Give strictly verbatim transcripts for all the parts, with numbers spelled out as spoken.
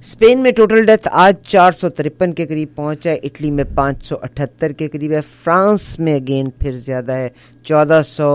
Spain میں total death آج چار سو ترپن کے قریب پہنچا ہے، اٹلی میں پانچ سو اٹھہتر کے قریب ہے، فرانس میں اگین پھر زیادہ ہے، چودہ سو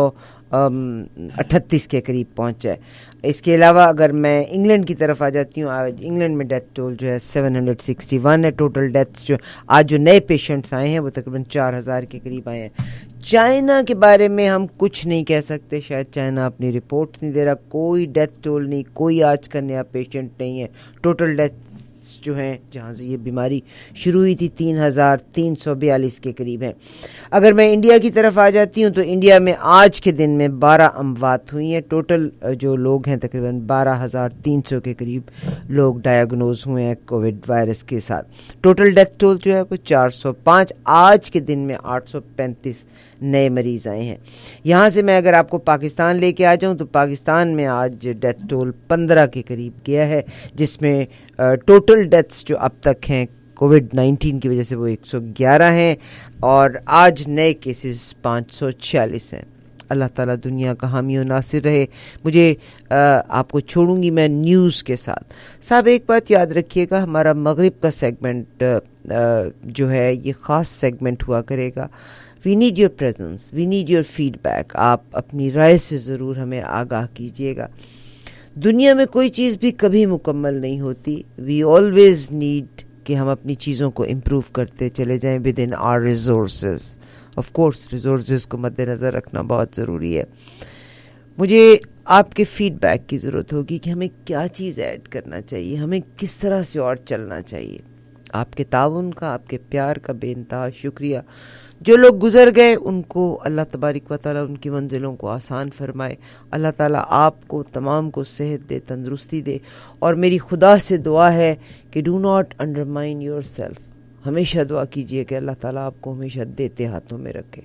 اٹھتیس کے قریب پہنچا ہے۔ اس کے علاوہ اگر میں انگلینڈ کی طرف آ جاتی ہوں، آج انگلینڈ میں ڈیتھ ٹول جو ہے سیون ہنڈریڈ سکسٹی ون ہے، ٹوٹل ڈیتھس جو آج جو نئے پیشنٹس آئے ہیں وہ تقریباً چار ہزار کے قریب آئے ہیں۔ چائنا کے بارے میں ہم کچھ نہیں کہہ سکتے، شاید چائنا اپنی رپورٹ نہیں دے رہا، کوئی ڈیتھ ٹول نہیں، کوئی آج کا نیا پیشنٹ نہیں ہے۔ ٹوٹل ڈیتھس جو ہیں جہاں سے یہ بیماری شروع ہوئی تھی تین ہزار تین سو بیالیس کے قریب ہیں۔ اگر میں انڈیا کی طرف آ جاتی ہوں تو انڈیا میں آج کے دن میں بارہ اموات ہوئی ہیں، ٹوٹل جو لوگ ہیں تقریباً بارہ ہزار تین سو کے قریب لوگ ڈائیگنوز ہوئے ہیں کووڈ وائرس کے ساتھ۔ ٹوٹل ڈیتھ ٹول جو ہے وہ چار سو پانچ، آج کے دن میں آٹھ سو پینتیس نئے مریض آئے ہیں۔ یہاں سے میں اگر آپ کو پاکستان لے کے آ جاؤں تو پاکستان میں آج ڈیتھ ٹول پندرہ کے قریب گیا ہے، جس میں ٹوٹل ڈیتھس جو اب تک ہیں کووڈ نائنٹین کی وجہ سے وہ ایک سو گیارہ ہیں، اور آج نئے کیسز پانچ سو چھیالیس ہیں۔ اللہ تعالیٰ دنیا کا حامی و ناصر رہے۔ مجھے آپ کو چھوڑوں گی میں نیوز کے ساتھ۔ صاحب ایک بات یاد رکھیے گا، ہمارا مغرب کا سیگمنٹ جو ہے یہ خاص سیگمنٹ ہوا کرے گا۔ We need your presence, we need your feedback. آپ اپنی رائے سے ضرور ہمیں آگاہ کیجیے گا۔ دنیا میں کوئی چیز بھی کبھی مکمل نہیں ہوتی، وی آلویز نیڈ کہ ہم اپنی چیزوں کو امپروو کرتے چلے جائیں within our resources. Of course resources کو مد نظر رکھنا بہت ضروری ہے۔ مجھے آپ کے فیڈ بیک کی ضرورت ہوگی کہ ہمیں کیا چیز ایڈ کرنا چاہیے، ہمیں کس طرح سے اور چلنا چاہیے۔ آپ کے تعاون کا، آپ کے پیار کا بے انتہا شکریہ۔ جو لوگ گزر گئے ان کو اللہ تبارک و تعالیٰ ان کی منزلوں کو آسان فرمائے۔ اللہ تعالیٰ آپ کو تمام کو صحت دے، تندرستی دے، اور میری خدا سے دعا ہے کہ do not undermine yourself. ہمیشہ دعا کیجئے کہ اللہ تعالیٰ آپ کو ہمیشہ دیتے ہاتھوں میں رکھے۔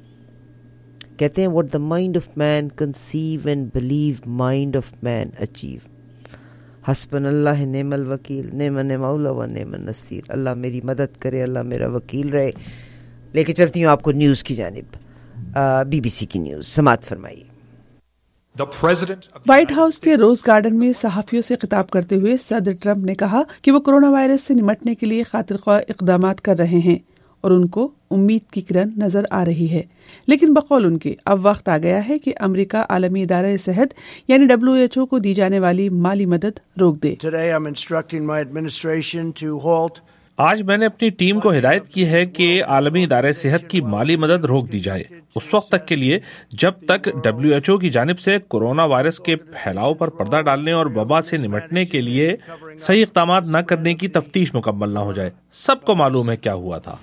کہتے ہیں what the mind of man conceive and believe mind of man achieve۔ حسبنا اللہ نعم الوکیل، نعم المولا و نعم النصیر۔ اللہ میری مدد کرے، اللہ میرا وکیل رہے۔ لے کے چلتی ہوں آپ کو نیوز کی جانب۔ بی بی سی کی نیوز سماعت فرمائیے۔ وائٹ ہاؤس کے روز گارڈن میں صحافیوں سے خطاب کرتے ہوئے صدر ٹرمپ نے کہا کہ وہ کورونا وائرس سے نمٹنے کے لیے خاطر خواہ اقدامات کر رہے ہیں اور ان کو امید کی کرن نظر آ رہی ہے، لیکن بقول ان کے اب وقت آ گیا ہے کہ امریکہ عالمی ادارہ صحت یعنی ڈبلیو ایچ او کو دی جانے والی مالی مدد روک دے۔ آج میں نے اپنی ٹیم کو ہدایت کی ہے کہ عالمی ادارہ صحت کی مالی مدد روک دی جائے اس وقت تک کے لیے جب تک ڈبلیو ایچ او کی جانب سے کورونا وائرس کے پھیلاؤ پر پردہ ڈالنے اور وبا سے نمٹنے کے لیے صحیح اقدامات نہ کرنے کی تفتیش مکمل نہ ہو جائے۔ سب کو معلوم ہے کیا ہوا تھا۔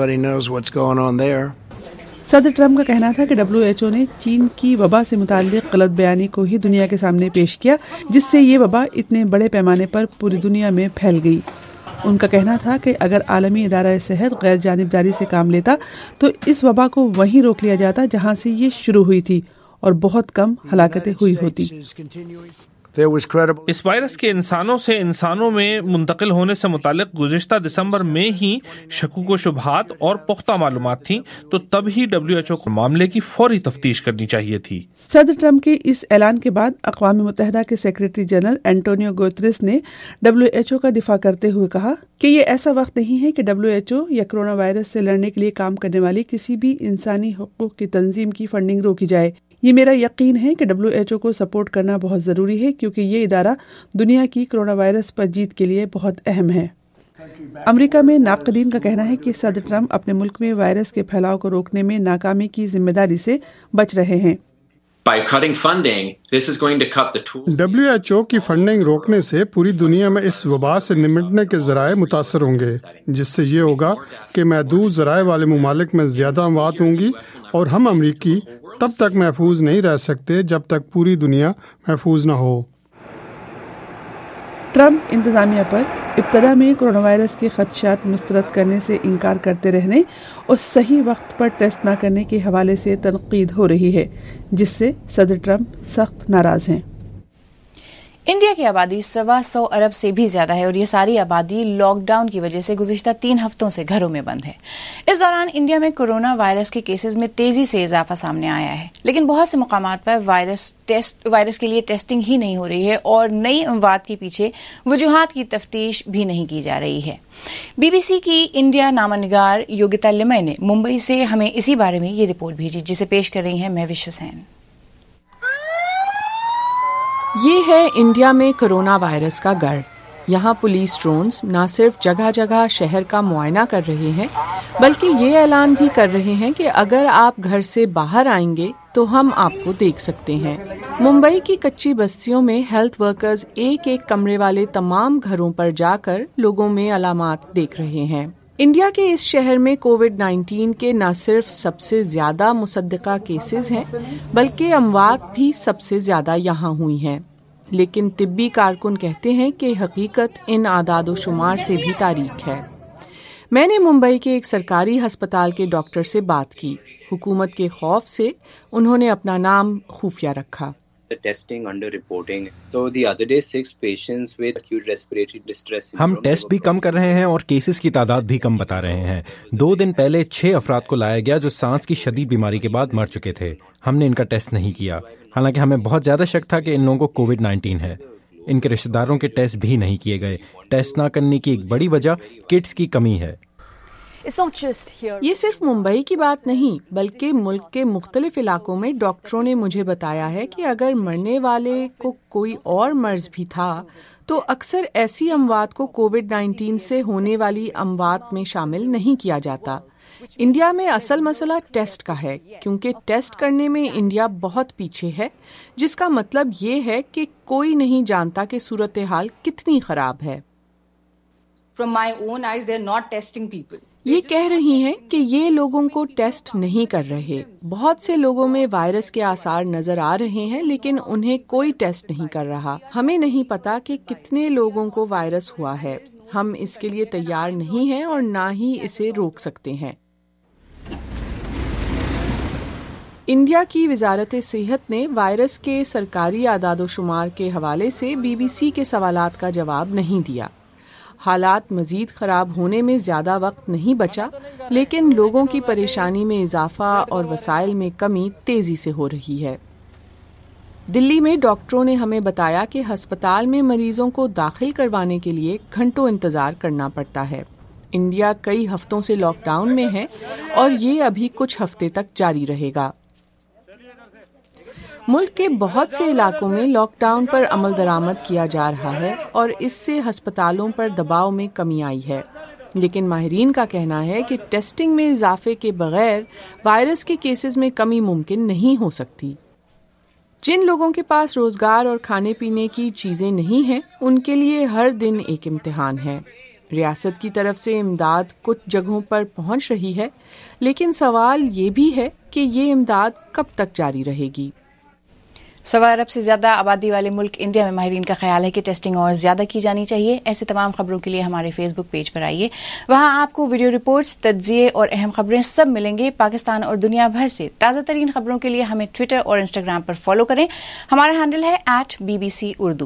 صدر ٹرمپ کا کہنا تھا کہ ڈبلیو ایچ او نے چین کی وبا سے متعلق غلط بیانی کو ہی دنیا کے سامنے پیش کیا، جس سے یہ وبا اتنے بڑے پیمانے پر پوری دنیا میں پھیل گئی۔ ان کا کہنا تھا کہ اگر عالمی ادارہ صحت غیر جانبداری سے کام لیتا تو اس وبا کو وہیں روک لیا جاتا جہاں سے یہ شروع ہوئی تھی اور بہت کم ہلاکتیں ہوئی ہوتی۔ اس وائرس کے انسانوں سے انسانوں میں منتقل ہونے سے متعلق گزشتہ دسمبر میں ہی شکوک و شبہات اور پختہ معلومات تھیں، تو تب ہی ڈبلیو ایچ او کو معاملے کی فوری تفتیش کرنی چاہیے تھی۔ صدر ٹرمپ کے اس اعلان کے بعد اقوام متحدہ کے سیکریٹری جنرل اینٹونیو گوتریس نے ڈبلیو ایچ او کا دفاع کرتے ہوئے کہا کہ یہ ایسا وقت نہیں ہے کہ ڈبلیو ایچ او یا کورونا وائرس سے لڑنے کے لیے کام کرنے والی کسی بھی انسانی حقوق کی تنظیم کی فنڈنگ روکی جائے۔ یہ میرا یقین ہے کہ ڈبلیو ایچ او کو سپورٹ کرنا بہت ضروری ہے کیونکہ یہ ادارہ دنیا کی کورونا وائرس پر جیت کے لیے بہت اہم ہے۔ امریکہ میں ناقدین کا کہنا ہے کہ صدر ٹرمپ اپنے ملک میں وائرس کے پھیلاؤ کو روکنے میں ناکامی کی ذمہ داری سے بچ رہے ہیں۔ ڈبلیو ایچ او کی فنڈنگ روکنے سے پوری دنیا میں اس وبا سے نمٹنے کے ذرائع متاثر ہوں گے، جس سے یہ ہوگا کہ محدود ذرائع والے ممالک میں زیادہ اموات ہوں گی، اور ہم امریکی تب تک محفوظ نہیں رہ سکتے جب تک پوری دنیا محفوظ نہ ہو۔ ٹرمپ انتظامیہ پر ابتدا میں کورونا وائرس کے خدشات مسترد کرنے سے انکار کرتے رہنے اور صحیح وقت پر ٹیسٹ نہ کرنے کے حوالے سے تنقید ہو رہی ہے، جس سے صدر ٹرمپ سخت ناراض ہیں۔ انڈیا کی آبادی سوا سو ارب سے بھی زیادہ ہے اور یہ ساری آبادی لاک ڈاؤن کی وجہ سے گزشتہ تین ہفتوں سے گھروں میں بند ہے. اس دوران انڈیا میں کورونا وائرس کے کیسز میں تیزی سے اضافہ سامنے آیا ہے، لیکن بہت سے مقامات پر وائرس ٹیسٹ وائرس کے لیے ٹیسٹنگ ہی نہیں ہو رہی ہے اور نئی اموات کے پیچھے وجوہات کی تفتیش بھی نہیں کی جا رہی ہے. بی بی سی کی انڈیا نامہ نگار یوگتا لمئی نے ممبئی سے ہمیں اسی بارے میں یہ رپورٹ بھیجی، جسے پیش کر رہی ہیں مہوش حسین. یہ ہے انڈیا میں کرونا وائرس کا گڑھ. یہاں پولیس ڈرونز نہ صرف جگہ جگہ شہر کا معائنہ کر رہے ہیں بلکہ یہ اعلان بھی کر رہے ہیں کہ اگر آپ گھر سے باہر آئیں گے تو ہم آپ کو دیکھ سکتے ہیں. ممبئی کی کچی بستیوں میں ہیلتھ ورکرز ایک ایک کمرے والے تمام گھروں پر جا کر لوگوں میں علامات دیکھ رہے ہیں. انڈیا کے اس شہر میں کووڈ نائنٹین کے نہ صرف سب سے زیادہ مصدقہ کیسز ہیں بلکہ اموات بھی سب سے زیادہ یہاں ہوئی ہیں. لیکن طبی کارکن کہتے ہیں کہ حقیقت ان اعداد و شمار سے بھی تاریک ہے. میں نے ممبئی کے ایک سرکاری ہسپتال کے ڈاکٹر سے بات کی. حکومت کے خوف سے انہوں نے اپنا نام خفیہ رکھا. ہم ٹیسٹ بھی کم کر رہے ہیں اور کیسز کی تعداد بھی کم بتا رہے ہیں. دو دن پہلے چھ افراد کو لایا گیا جو سانس کی شدید بیماری کے بعد مر چکے تھے. ہم نے ان کا ٹیسٹ نہیں کیا، حالانکہ ہمیں بہت زیادہ شک تھا کہ ان لوگوں کو کووڈ نائنٹین ہے. ان کے رشتہ داروں کے ٹیسٹ بھی نہیں کیے گئے. ٹیسٹ نہ کرنے کی ایک بڑی وجہ کٹس کی کمی ہے. یہ صرف ممبئی کی بات نہیں بلکہ ملک کے مختلف علاقوں میں ڈاکٹروں نے مجھے بتایا ہے کہ اگر مرنے والے کو کوئی اور مرض بھی تھا تو اکثر ایسی اموات کو کووڈ نائنٹین سے ہونے والی اموات میں شامل نہیں کیا جاتا. انڈیا میں اصل مسئلہ ٹیسٹ کا ہے کیونکہ ٹیسٹ کرنے میں انڈیا بہت پیچھے ہے، جس کا مطلب یہ ہے کہ کوئی نہیں جانتا کہ صورتحال کتنی خراب ہے. From my own eyes, they're not testing people. یہ کہہ رہی ہیں کہ یہ لوگوں کو ٹیسٹ نہیں کر رہے. بہت سے لوگوں میں وائرس کے آثار نظر آ رہے ہیں لیکن انہیں کوئی ٹیسٹ نہیں کر رہا. ہمیں نہیں پتا کہ کتنے لوگوں کو وائرس ہوا ہے. ہم اس کے لیے تیار نہیں ہیں اور نہ ہی اسے روک سکتے ہیں. انڈیا کی وزارت صحت نے وائرس کے سرکاری اعداد و شمار کے حوالے سے بی بی سی کے سوالات کا جواب نہیں دیا. حالات مزید خراب ہونے میں زیادہ وقت نہیں بچا لیکن لوگوں کی پریشانی میں اضافہ اور وسائل میں کمی تیزی سے ہو رہی ہے. دلی میں ڈاکٹروں نے ہمیں بتایا کہ ہسپتال میں مریضوں کو داخل کروانے کے لیے گھنٹوں انتظار کرنا پڑتا ہے. انڈیا کئی ہفتوں سے لاک ڈاؤن میں ہے اور یہ ابھی کچھ ہفتے تک جاری رہے گا. ملک کے بہت سے علاقوں میں لاک ڈاؤن پر عمل درآمد کیا جا رہا ہے اور اس سے ہسپتالوں پر دباؤ میں کمی آئی ہے. لیکن ماہرین کا کہنا ہے کہ ٹیسٹنگ میں اضافے کے بغیر وائرس کے کیسز میں کمی ممکن نہیں ہو سکتی. جن لوگوں کے پاس روزگار اور کھانے پینے کی چیزیں نہیں ہیں ان کے لیے ہر دن ایک امتحان ہے. ریاست کی طرف سے امداد کچھ جگہوں پر پہنچ رہی ہے لیکن سوال یہ بھی ہے کہ یہ امداد کب تک جاری رہے گی. سوا ارب سے زیادہ آبادی والے ملک انڈیا میں ماہرین کا خیال ہے کہ ٹیسٹنگ اور زیادہ کی جانی چاہیے. ایسے تمام خبروں کے لیے ہمارے فیس بک پیج پر آئیے. وہاں آپ کو ویڈیو رپورٹس، تجزیے اور اہم خبریں سب ملیں گے. پاکستان اور دنیا بھر سے تازہ ترین خبروں کے لیے ہمیں ٹویٹر اور انسٹاگرام پر فالو کریں. ہمارا ہینڈل ہے at B B C Urdu.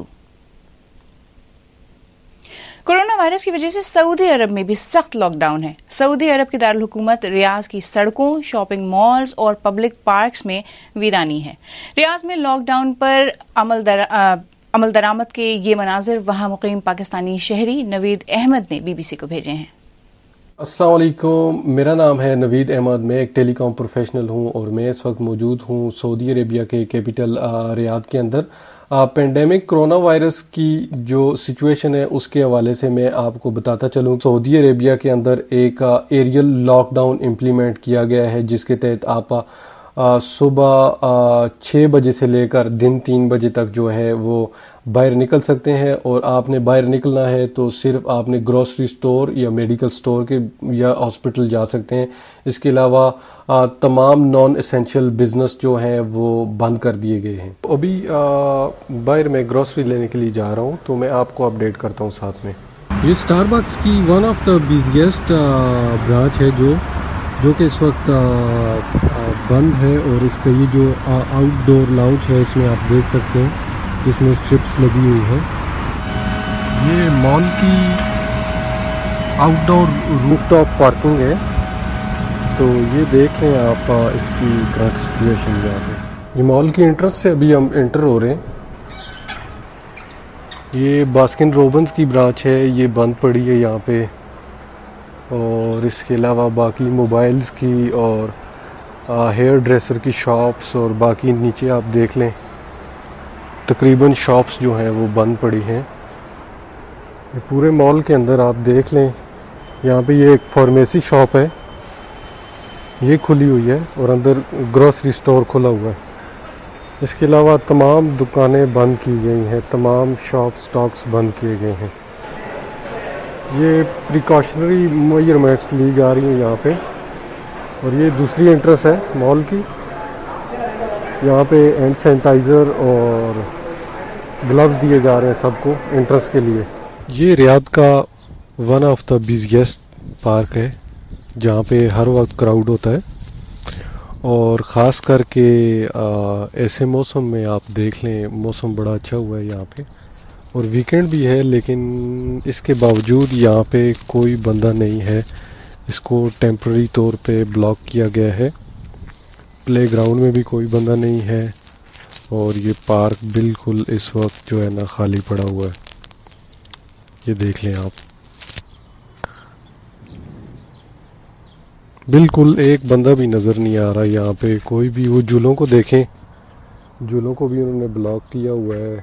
Corona virus کی وجہ سے سعودی عرب میں بھی سخت لاک ڈاؤن ہے. سعودی عرب کی دارالحکومت ریاض کی سڑکوں، شاپنگ مالز اور پبلک پارکس میں ویرانی ہے. ریاض میں لاک ڈاؤن پر عمل در عمل درآمد کے یہ مناظر وہاں مقیم پاکستانی شہری نوید احمد نے بی بی سی کو بھیجے ہیں. السلام علیکم، میرا نام ہے نوید احمد. میں ایک ٹیلی کام پروفیشنل ہوں اور میں اس وقت موجود ہوں سعودی عربیہ کے کیپٹل ریاض کے اندر. پینڈیمک کرونا وائرس کی جو سچویشن ہے اس کے حوالے سے میں آپ کو بتاتا چلوں. سعودی عربیہ کے اندر ایک ایریل لاک ڈاؤن امپلیمنٹ کیا گیا ہے جس کے تحت آپ صبح چھ بجے سے لے کر دن تین بجے تک جو ہے وہ باہر نکل سکتے ہیں. اور آپ نے باہر نکلنا ہے تو صرف آپ نے گروسری سٹور یا میڈیکل سٹور کے یا ہاسپٹل جا سکتے ہیں. اس کے علاوہ تمام نان اسینشیل بزنس جو ہیں وہ بند کر دیے گئے ہیں. ابھی باہر میں گروسری لینے کے لیے جا رہا ہوں تو میں آپ کو اپڈیٹ کرتا ہوں ساتھ میں. یہ اسٹار بکس کی one of the biggest branch ہے جو جو کہ اس وقت بند ہے. اور اس کا یہ جو آؤٹ ڈور لاؤنج ہے اس میں آپ دیکھ سکتے ہیں جس میں اسٹرپس لگی ہوئی ہیں. یہ مال کی outdoor rooftop parking ہے. تو یہ دیکھ رہے ہیں آپ اس کی کرنٹ سچویشن یہاں پہ. یہ مال کی انٹرنس سے ابھی ہم انٹر ہو رہے ہیں. یہ باسکن روبنز کی برانچ ہے, یہ بند پڑی ہے یہاں پہ. اور اس کے علاوہ باقی موبائلز کی اور ہیئر ڈریسر کی شاپس اور باقی نیچے آپ دیکھ لیں تقریباً شاپس جو ہیں وہ بند پڑی ہیں. یہ پورے مال کے اندر آپ دیکھ لیں یہاں پہ یہ ایک فارمیسی شاپ ہے, یہ کھلی ہوئی ہے, اور اندر گروسری سٹور کھلا ہوا ہے. اس کے علاوہ تمام دکانیں بند کی گئی ہیں, تمام شاپ سٹاکس بند کیے گئے ہیں. یہ پریکاشنری میجرمنٹس لی جا رہی ہیں یہاں پہ. اور یہ دوسری انٹرنس ہے مال کی. یہاں پہ ہینڈ سینیٹائزر اور گلوز دیے جا رہے ہیں سب کو انٹرنس کے لیے. یہ ریاض کا one of the busiest park ہے جہاں پہ ہر وقت کراؤڈ ہوتا ہے, اور خاص کر کے ایسے موسم میں آپ دیکھ لیں موسم بڑا اچھا ہوا ہے یہاں پہ, اور ویکینڈ بھی ہے, لیکن اس کے باوجود یہاں پہ کوئی بندہ نہیں ہے. اس کو ٹیمپرری طور پہ بلاک کیا گیا ہے. پلے گراؤنڈ میں بھی کوئی بندہ نہیں ہے, اور یہ پارک بالکل اس وقت جو ہے نا خالی پڑا ہوا ہے. یہ دیکھ لیں آپ, بالکل ایک بندہ بھی نظر نہیں آ رہا یہاں پہ کوئی بھی. وہ جھولوں کو دیکھیں, جھولوں کو بھی انہوں نے بلاک کیا ہوا ہے.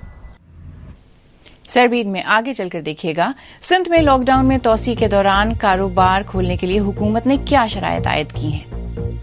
سربین میں آگے چل کر دیکھیے گا سندھ میں لاک ڈاؤن میں توسیع کے دوران کاروبار کھولنے کے لیے حکومت نے کیا شرائط عائد کی ہیں.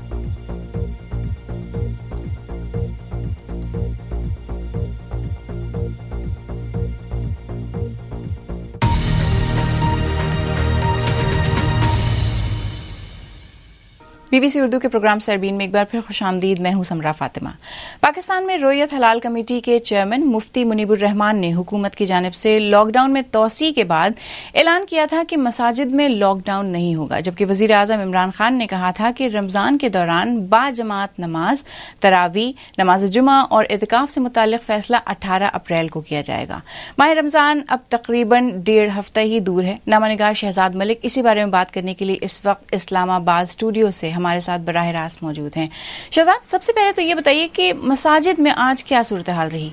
بی بی سی اردو کے پروگرام سربین میں ایک بار پھر خوش آمدید. میں ہوں سمرا فاطمہ. پاکستان میں رویت حلال کمیٹی کے چیئرمین مفتی منیب الرحمان نے حکومت کی جانب سے لاک ڈاؤن میں توسیع کے بعد اعلان کیا تھا کہ مساجد میں لاک ڈاؤن نہیں ہوگا, جبکہ وزیر اعظم عمران خان نے کہا تھا کہ رمضان کے دوران با جماعت نماز, تراویح, نماز جمعہ اور اعتکاف سے متعلق فیصلہ اٹھارہ اپریل کو کیا جائے گا. ماہ رمضان اب تقریباً ڈیڑھ ہفتہ ہی دور ہے. نامہ نگار شہزاد ملک اسی بارے میں بات کرنے کے لیے اس وقت اسلام آباد اسٹوڈیو سے ہمارے ساتھ براہ راست موجود ہیں. شہزاد, سب سے پہلے تو یہ بتائیے کہ مساجد میں آج کیا صورتحال رہی؟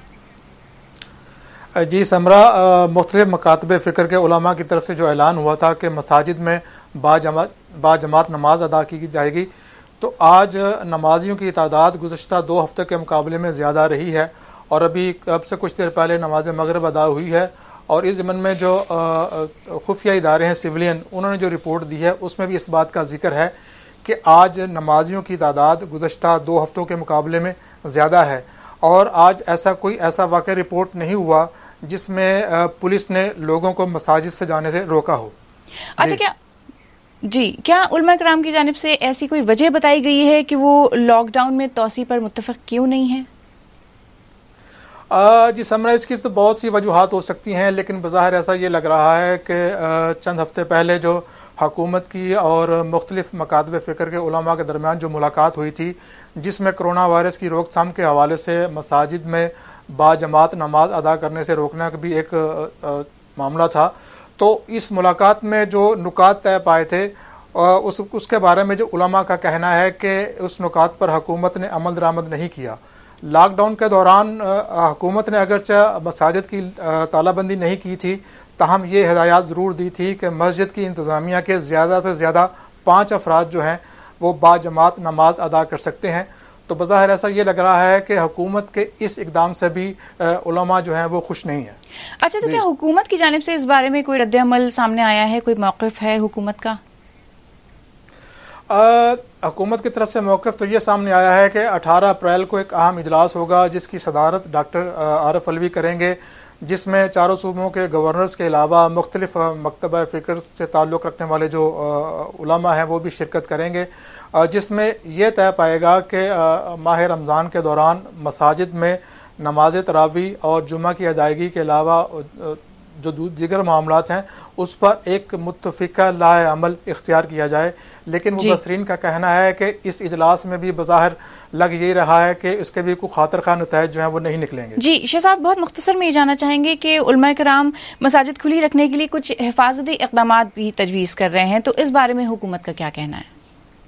جی سمرا, مختلف مکاتب فکر کے علماء کی طرف سے جو اعلان ہوا تھا کہ مساجد میں با جماعت با جماعت نماز ادا کی جائے گی, تو آج نمازیوں کی تعداد گزشتہ دو ہفتے کے مقابلے میں زیادہ رہی ہے, اور ابھی اب سے کچھ دیر پہلے نماز مغرب ادا ہوئی ہے. اور اس ضمن میں جو خفیہ ادارے ہیں سویلین, انہوں نے جو رپورٹ دی ہے اس میں بھی اس بات کا ذکر ہے کہ آج نمازیوں کی تعداد گزشتہ دو ہفتوں کے مقابلے میں زیادہ ہے. اور آج ایسا کوئی ایسا واقعہ رپورٹ نہیں ہوا جس میں پولیس نے لوگوں کو مساجد سے جانے سے روکا ہو. اچھا, کیا جی کیا علماء کرام کی جانب سے ایسی کوئی وجہ بتائی گئی ہے کہ وہ لاک ڈاؤن میں توسیع پر متفق کیوں نہیں ہیں؟ جی سمرا, اس کی تو بہت سی وجوہات ہو سکتی ہیں, لیکن بظاہر ایسا یہ لگ رہا ہے کہ چند ہفتے پہلے جو حکومت کی اور مختلف مکاتب فکر کے علماء کے درمیان جو ملاقات ہوئی تھی, جس میں کرونا وائرس کی روک تھام کے حوالے سے مساجد میں با جماعت نماز ادا کرنے سے روکنے کا بھی ایک معاملہ تھا, تو اس ملاقات میں جو نکات طے پائے تھے اس اس کے بارے میں جو علماء کا کہنا ہے کہ اس نکات پر حکومت نے عمل درآمد نہیں کیا. لاک ڈاؤن کے دوران حکومت نے اگرچہ مساجد کی تالہ بندی نہیں کی تھی, تاہم یہ ہدایات ضرور دی تھی کہ مسجد کی انتظامیہ کے زیادہ سے زیادہ پانچ افراد جو ہیں وہ با جماعت نماز ادا کر سکتے ہیں. تو بظاہر ایسا یہ لگ رہا ہے کہ حکومت کے اس اقدام سے بھی علماء جو ہیں وہ خوش نہیں ہیں. اچھا, تو کیا حکومت کی جانب سے اس بارے میں کوئی رد عمل سامنے آیا ہے, کوئی موقف ہے حکومت کا؟ حکومت کی طرف سے موقف تو یہ سامنے آیا ہے کہ اٹھارہ اپریل کو ایک اہم اجلاس ہوگا جس کی صدارت ڈاکٹر عارف علوی کریں گے, جس میں چاروں صوبوں کے گورنرز کے علاوہ مختلف مکتبہ فکر سے تعلق رکھنے والے جو علماء ہیں وہ بھی شرکت کریں گے, جس میں یہ طے پائے گا کہ ماہ رمضان کے دوران مساجد میں نماز تراویح اور جمعہ کی ادائیگی کے علاوہ جو دیگر معاملات ہیں اس پر ایک متفقہ لائحہ عمل اختیار کیا جائے. لیکن مبصرین کا کہنا ہے کہ اس اجلاس میں بھی بظاہر لگ یہ رہا ہے کہ اس کے بھی کوئی خاطر خواہ نتائج جو ہیں وہ نہیں نکلیں گے. جی شہزاد، بہت مختصر میں یہ جاننا چاہیں گے کہ علماء کرام مساجد کھلی رکھنے کے لیے کچھ حفاظتی اقدامات بھی تجویز کر رہے ہیں، تو اس بارے میں حکومت کا کیا کہنا ہے؟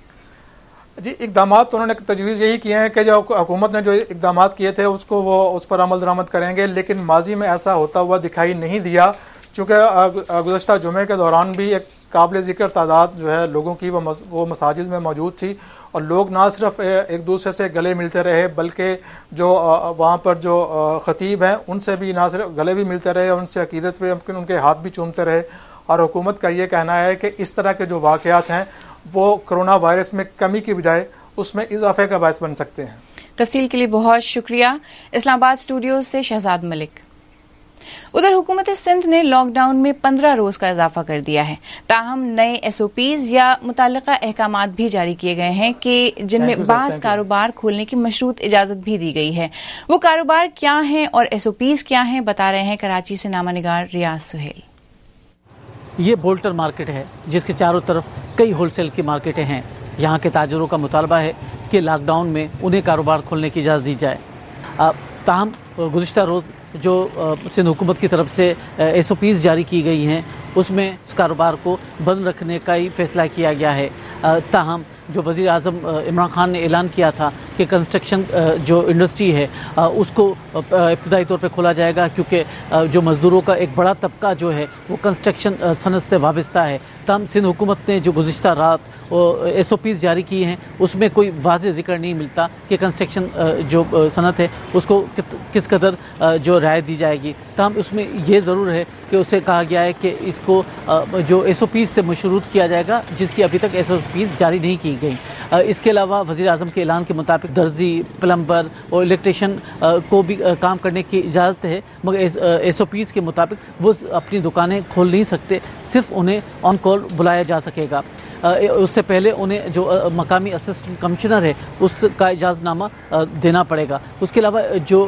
جی اقدامات تو انہوں نے تجویز یہی کیے ہیں کہ جو حکومت نے جو اقدامات کیے تھے اس کو وہ اس پر عمل درآمد کریں گے، لیکن ماضی میں ایسا ہوتا ہوا دکھائی نہیں دیا. چونکہ گزشتہ جمعے کے دوران بھی ایک قابل ذکر تعداد جو ہے لوگوں کی وہ مساجد میں موجود تھی، اور لوگ نہ صرف ایک دوسرے سے گلے ملتے رہے بلکہ جو وہاں پر جو خطیب ہیں ان سے بھی نہ صرف گلے بھی ملتے رہے، ان سے عقیدت پہ ان کے ہاتھ بھی چومتے رہے. اور حکومت کا یہ کہنا ہے کہ اس طرح کے جو واقعات ہیں وہ کرونا وائرس میں کمی کی بجائے اس میں اضافے کا باعث بن سکتے ہیں. تفصیل کے لیے بہت شکریہ. اسلام آباد اسٹوڈیو سے شہزاد ملک. ادھر حکومت سندھ نے لاک ڈاؤن میں پندرہ روز کا اضافہ کر دیا ہے، تاہم نئے ایس او پیز یا متعلقہ احکامات بھی جاری کیے گئے ہیں کہ جن میں بعض کاروبار کھولنے کی مشروط اجازت بھی دی گئی ہے. وہ کاروبار کیا ہیں اور ایس او پیز کیا ہیں، بتا رہے ہیں کراچی سے نامہ نگار ریاض سہیل. یہ بولٹر مارکیٹ ہے جس کے چاروں طرف کئی ہول سیل کی مارکیٹیں ہیں. یہاں کے تاجروں کا مطالبہ ہے کہ لاک ڈاؤن میں انہیں کاروبار کھولنے کی اجازت دی جائے. تاہم گزشتہ روز جو سندھ حکومت کی طرف سے ایس او پیز جاری کی گئی ہیں اس میں اس کاروبار کو بند رکھنے کا ہی فیصلہ کیا گیا ہے. تاہم جو وزیر اعظم عمران خان نے اعلان کیا تھا کہ کنسٹرکشن جو انڈسٹری ہے اس کو ابتدائی طور پہ کھولا جائے گا، کیونکہ جو مزدوروں کا ایک بڑا طبقہ جو ہے وہ کنسٹرکشن صنعت سے وابستہ ہے. تاہم سندھ حکومت نے جو گزشتہ رات ایس او پیز جاری کیے ہیں اس میں کوئی واضح ذکر نہیں ملتا کہ کنسٹرکشن جو صنعت ہے اس کو کس قدر جو رعایت دی جائے گی. تاہم اس میں یہ ضرور ہے کہ اسے کہا گیا ہے کہ اس کو جو ایس او پیز سے مشروط کیا جائے گا جس کی ابھی تک ایس او پیز جاری نہیں کی گئی. اس کے علاوہ وزیر اعظم کے اعلان کے مطابق درزی، پلمبر اور الیکٹریشین کو بھی کام کرنے کی اجازت ہے، مگر ایس او پیز کے مطابق وہ اپنی دکانیں کھول نہیں سکتے، صرف انہیں آن کال بلایا جا سکے گا. اس سے پہلے انہیں جو مقامی اسسٹنٹ کمشنر ہے اس کا اجازت نامہ دینا پڑے گا. اس کے علاوہ جو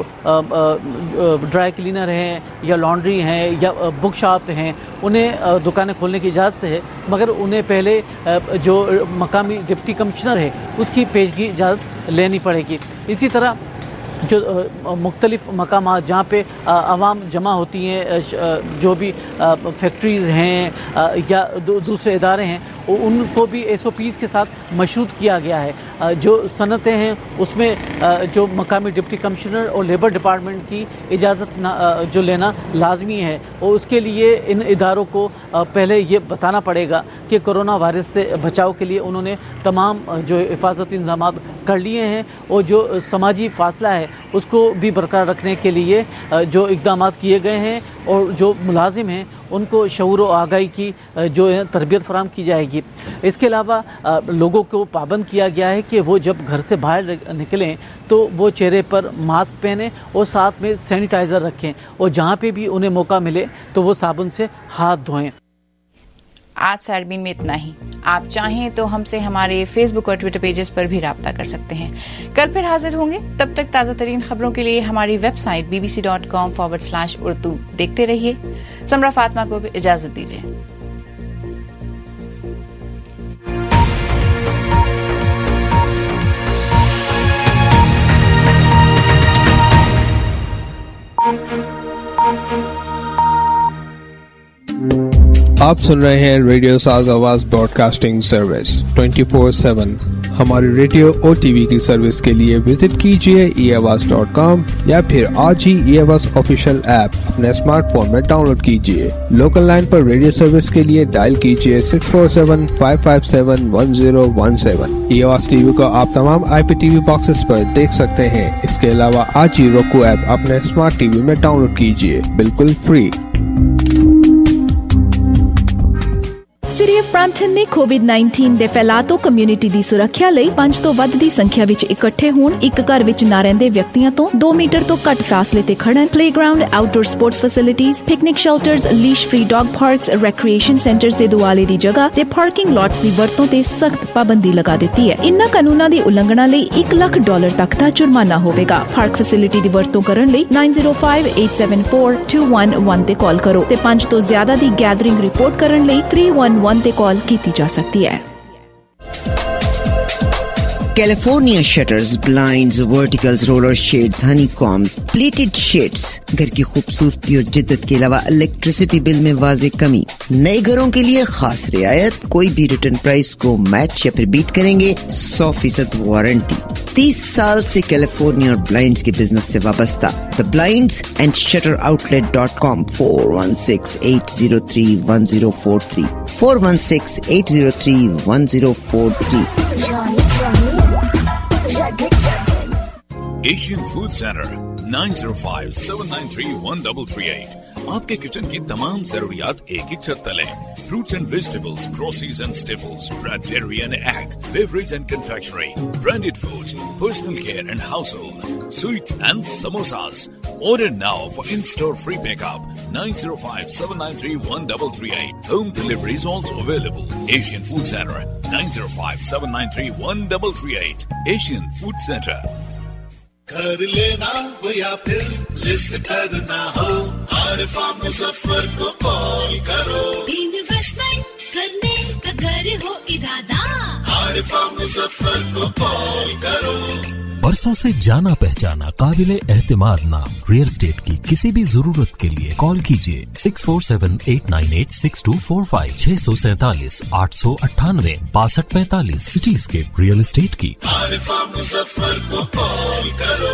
ڈرائی کلینر ہیں یا لانڈری ہیں یا بک شاپ ہیں انہیں دکانیں کھولنے کی اجازت ہے، مگر انہیں پہلے جو مقامی ڈپٹی کمشنر ہے اس کی پیشگی اجازت لینی پڑے گی. اسی طرح جو مختلف مقامات جہاں پہ عوام جمع ہوتی ہیں، جو بھی فیکٹریز ہیں یا دوسرے ادارے ہیں، ان کو بھی ایس او پیز کے ساتھ مشروط کیا گیا ہے. جو صنعتیں ہیں اس میں جو مقامی ڈپٹی کمشنر اور لیبر ڈپارٹمنٹ کی اجازت جو لینا لازمی ہے، اور اس کے لیے ان اداروں کو پہلے یہ بتانا پڑے گا کہ کرونا وائرس سے بچاؤ کے لیے انہوں نے تمام جو حفاظتی انتظامات کر لیے ہیں، اور جو سماجی فاصلہ ہے اس کو بھی برقرار رکھنے کے لیے جو اقدامات کیے گئے ہیں، اور جو ملازم ہیں ان کو شعور و آگاہی کی جو تربیت فراہم کی جائے گی. اس کے علاوہ لوگوں کو پابند کیا گیا ہے کہ وہ جب گھر سے باہر نکلیں تو وہ چہرے پر ماسک پہنیں اور ساتھ میں سینیٹائزر رکھیں، اور جہاں پہ بھی انہیں موقع ملے تو وہ صابن سے ہاتھ دھوئیں. آج ساربین میں اتنا ہی. آپ چاہیں تو ہم سے ہمارے فیس بک اور ٹویٹر پیجز پر بھی رابطہ کر سکتے ہیں. کل پھر حاضر ہوں گے. تب تک تازہ ترین خبروں کے لیے ہماری website B B C dot com forward slash Urdu دیکھتے رہیے. سمرا فاطمہ کو بھی اجازت دیجیے. آپ سن رہے ہیں radio Saaz Awaz broadcasting service twenty four seven. ہماری ریڈیو اور ٹی وی کی سروس کے لیے وزٹ کیجیے ای آواز ڈاٹ کام یا پھر آج ہی ای آواز آفیشیل ایپ اپنے اسمارٹ فون میں ڈاؤن لوڈ کیجیے. لوکل لائن پر ریڈیو سروس کے لیے ڈائل کیجیے six four seven five five seven one zero one seven. E Awaz T وی کو آپ تمام آئی پی ٹی وی باکسز پر دیکھ سکتے ہیں. اس کے علاوہ آج ہی روکو ایپ اپنے اسمارٹ ٹی وی میں ڈاؤن لوڈ کیجیے بالکل فری. ਸਿਟੀ ਆਫ ਬ੍ਰੈਂਪਟਨ ਨੇ ਕੋਵਿਡ ਨਾਈਨਟੀਨ ਦੇ ਫੈਲਾਅ ਤੋਂ ਕਮਿਊਨਿਟੀ ਦੀ ਸੁਰੱਖਿਆ ਲਈ ਪੰਜ ਤੋਂ ਵੱਧ ਦੀ ਸੰਖਿਆ ਵਿੱਚ ਇਕੱਠੇ ਹੋਣ, ਇੱਕ ਘਰ ਵਿੱਚ ਨਾ ਰਹਿੰਦੇ ਵਿਅਕਤੀਆਂ ਤੋਂ ਦੋ ਮੀਟਰ ਤੋਂ ਘੱਟ ਫਾਸਲੇ ਤੇ ਖੜਨ, playground, outdoor sports facilities, picnic shelters, leash free dog parks, recreation centres ਦੇ ਦੁਆਲੇ ਦੀ ਜਗ੍ਹਾ ਤੇ ਪਾਰਕਿੰਗ ਲਾਟਸ ਦੀ ਵਰਤੋਂ ਤੇ ਸਖਤ ਪਾਬੰਦੀ ਲਗਾ ਦਿੱਤੀ ਹੈ। ਇਨ੍ਹਾਂ ਕਾਨੂੰਨਾਂ ਦੀ ਉਲੰਘਣਾ ਲਈ ਇੱਕ ਲੱਖ ਡਾਲਰ ਤੱਕ ਦਾ ਜੁਰਮਾਨਾ ਹੋਵੇਗਾ। ਪਾਰਕ ਫੈਸਿਲਿਟੀ ਦੀ ਵਰਤੋਂ ਕਰਨ ਲਈ nine zero five eight seven four two one one ਤੇ ਕਾਲ ਕਰੋ ਤੇ ਪੰਜ ਤੋਂ ਜ਼ਿਆਦਾ ਦੀ ਗੈਦਰਿੰਗ ਰਿਪੋਰਟ ਕਰਨ ਲਈ three one one ਤੇ ਕਾਲ ਕੀਤੀ ਜਾ ਸਕਦੀ ਹੈ। California shutters, blinds, verticals, roller shades, honeycombs, pleated shades. घर की खूबसूरती और जिद्दत के अलावा इलेक्ट्रिसिटी बिल में वाज़ेह कमी। नए घरों के लिए खास रियायत, कोई भी रिटर्न प्राइस को मैच या फिर बीट करेंगे, सौ फीसद वारंटी। तीस साल से कैलिफोर्निया और ब्लाइंड्स के बिजनेस से वाबस्ता। The blinds and shutter outlet dot com four one six eight zero three one zero four three four one six eight zero three one zero four three। Asian food centre nine zero five seven nine three one three three eight। आपके kitchen की तमाम जरूरियात एक ही छत तले। Fruits and vegetables, groceries and staples, bread, dairy and egg, beverage and confectionery, branded foods, personal care and household, sweets and samosas. Order now for in-store free pickup. nine zero five seven nine three one three three eight. Home delivery is also available. Asian Food Center nine zero five seven nine three one three three eight. Asian Food Center। घर लेना हो या फिर list करना हो, आरिफा मुजफ्फर को call करो। Investment करने का घर हो इरादा, आरिफा मुजफ्फर को कॉल करो। बरसों से जाना पहचाना काबिले एहतिमाद नाम रियल एस्टेट की किसी भी जरूरत के लिए कॉल कीजिए six four seven eight nine eight six two four five छह सौ सैतालीस आठ सौ अट्ठानवे बासठ पैंतालीस। सिटीस्केप रियल एस्टेट की। आरिफा मुजफ्फर को कॉल करो।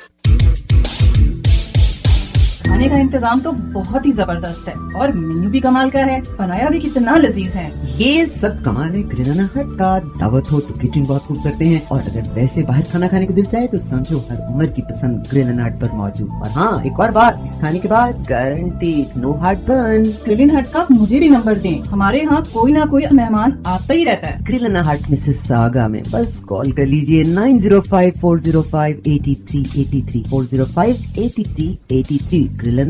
खाने का इंतजाम तो बहुत ही जबरदस्त है और मेन्यू भी कमाल का है, बनाया भी कितना लजीज है। ये सब कमाल है ग्रिलाना हट का। दावत हो तो केटरिंग बहुत खूब करते हैं, और अगर वैसे बाहर खाना खाने को दिल चाहे तो समझो हर उम्र की पसंद ग्रिलाना हट पर मौजूद। और हाँ, एक और बात, इस खाने के बाद guaranteed no heart burn. Grilling hut का मुझे भी नंबर दें, हमारे यहाँ कोई ना कोई मेहमान आता ही रहता है। ग्रिलाना हट मिसिसागा में बस कॉल कर लीजिए nine zero five four zero five eight three eight three four zero five eight three eight three।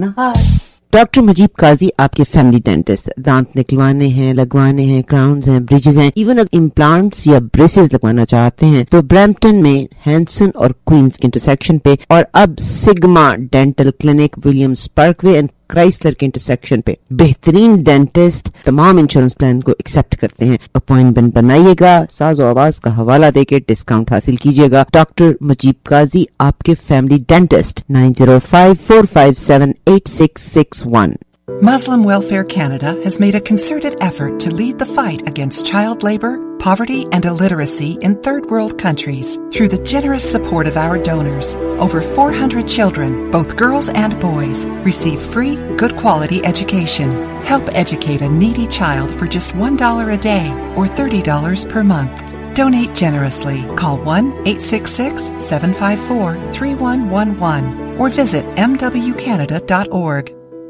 Doctor Mujeeb Qazi आपके फैमिली डेंटिस्ट। दांत निकलवाने हैं, लगवाने हैं, क्राउन्स हैं, ब्रिजेस हैं, इवन अगर इम्प्लांट्स या ब्रेसेस लगवाना चाहते हैं तो ब्रैम्पटन में हैंसन और क्वींस के इंटरसेक्शन पे, और अब Sigma dental clinic Williams parkway and Chrysler के इंटरसेक्शन पे बेहतरीन डेंटिस्ट तमाम इंश्योरेंस प्लान को एक्सेप्ट करते हैं। अपॉइंटमेंट बनाइएगा, साज़ो आवाज का हवाला देके डिस्काउंट हासिल कीजिएगा। डॉक्टर मुजीब काजी आपके family dentist nine zero five four five seven eight six six one। Muslim Welfare Canada has made a concerted effort to lead the fight against child labor, poverty and illiteracy in third world countries. Through the generous support of our donors, over four hundred children, both girls and boys, receive free, good quality education. Help educate a needy child for just one dollar a day or thirty dollars per month. Donate generously. Call one eight six six seven five four three one one one or visit m w canada dot org.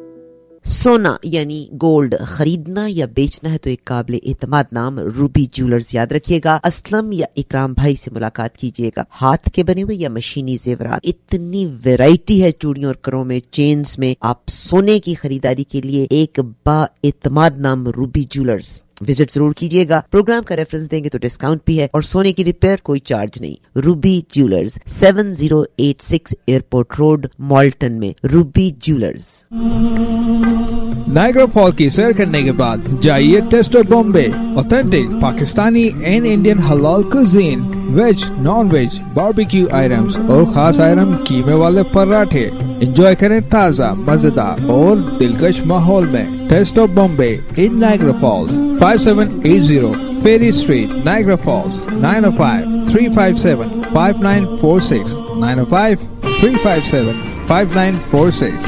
सोना यानी gold खरीदना या बेचना है तो एक काबिल एतमाद नाम रूबी ज्वेलर्स याद रखिएगा। असलम या इकराम भाई से मुलाकात कीजिएगा। हाथ के बने हुए या मशीनी जेवरात, इतनी वैरायटी है चूड़ियों और करों में, चेन्स में। आप सोने की खरीदारी के लिए एक बा एतमाद नाम रूबी ज्वेलर्स विजिट जरूर कीजिएगा। प्रोग्राम का रेफरेंस देंगे तो डिस्काउंट भी है, और सोने की रिपेयर कोई चार्ज नहीं। Ruby jewellers seven zero eight six airport road Malton में। Ruby jewellers. नायग्रा फॉल की सैर करने के बाद जाइए taste of Bombay. Authentic Pakistani and Indian halal cuisine, veg, non veg, barbecue items और खास आइटम कीमे वाले पराठे एंजॉय करें ताज़ा, मजेदार और दिलकश माहौल में। Taste of Bombay in Niagara Falls five seven eight zero Ferry Street, Niagara Falls nine oh five three five seven five nine four six nine oh five three five seven five nine four six।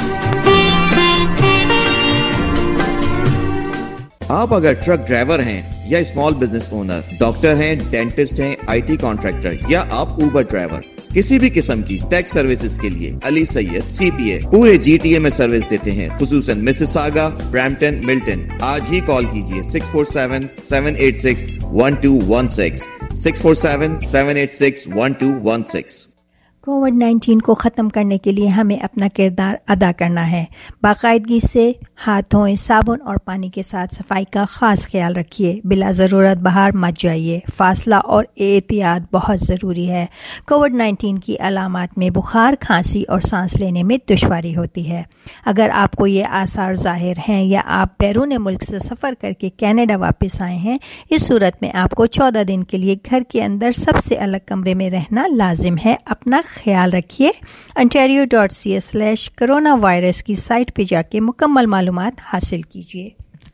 आप अगर truck driver हैं या small business owner, doctor हैं, dentist हैं, IT contractor या आप उबर driver, किसी भी किस्म की टैक्स सर्विसेज के लिए अली सैयद सीपीए पूरे जीटीए में सर्विस देते हैं, खुसूसन मिसिसागा, ब्रैम्पटन, मिल्टन। आज ही कॉल कीजिए six four seven seven eight six one two one six, six four seven seven eight six one two one six. Covid nineteen को ख़त्म करने के लिए हमें अपना किरदार अदा करना है। बाकायदगी से हाथ धोएं, साबुन और पानी के साथ सफाई का ख़ास ख्याल रखिए। बिला ज़रूरत बाहर मत जाइए। फासला और एहतियात बहुत ज़रूरी है। कोविड नाइन्टीन की अलामात में बुखार, खांसी और सांस लेने में दुश्वारी होती है। अगर आपको ये आसार ज़ाहिर हैं या आप बैरून मुल्क से सफ़र करके कनाडा वापस आए हैं, इस सूरत में आपको चौदह दिन के लिए घर के अंदर सबसे अलग कमरे में रहना लाजिम है। अपना ख्याल रखिए। ontario dot c a slash corona virus की साइट पे जाके मुकम्मल मालूमात हासिल कीजिए।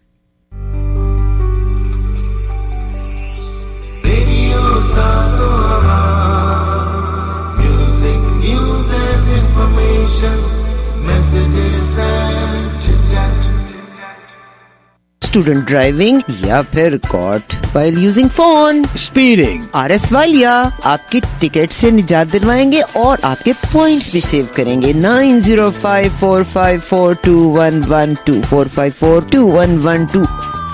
Radio Saaz Awaz, music, news and information, messages and chit chat. Student driving या फिर caught while using phone, speeding, R S Walia आपकी टिकट से निजात दिलवाएंगे और आपके पॉइंट्स भी सेव करेंगे। Nine zero five four five four two one one two four five four two one one two.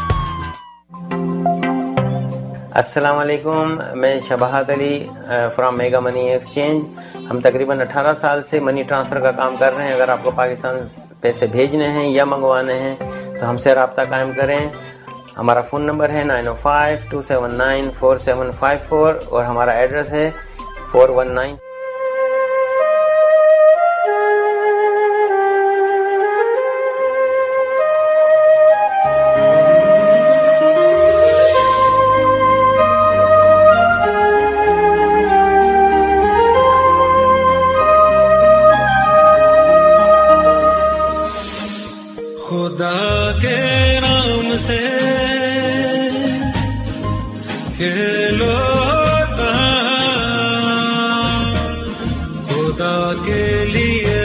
अस्सलाम वालेकुम, मैं Shabahat Ali from mega money exchange. हम तकरीबन अठारह साल से मनी ट्रांसफ़र का काम कर रहे हैं। अगर आपको पाकिस्तान पैसे भेजने हैं या मंगवाने हैं तो हमसे रब्ता कायम करें। हमारा फ़ोन नंबर है nine O five two seven nine four seven five four और हमारा एड्रेस है फोर वन नाइन। खुदा के नाम से खेलो खुदा के लिए,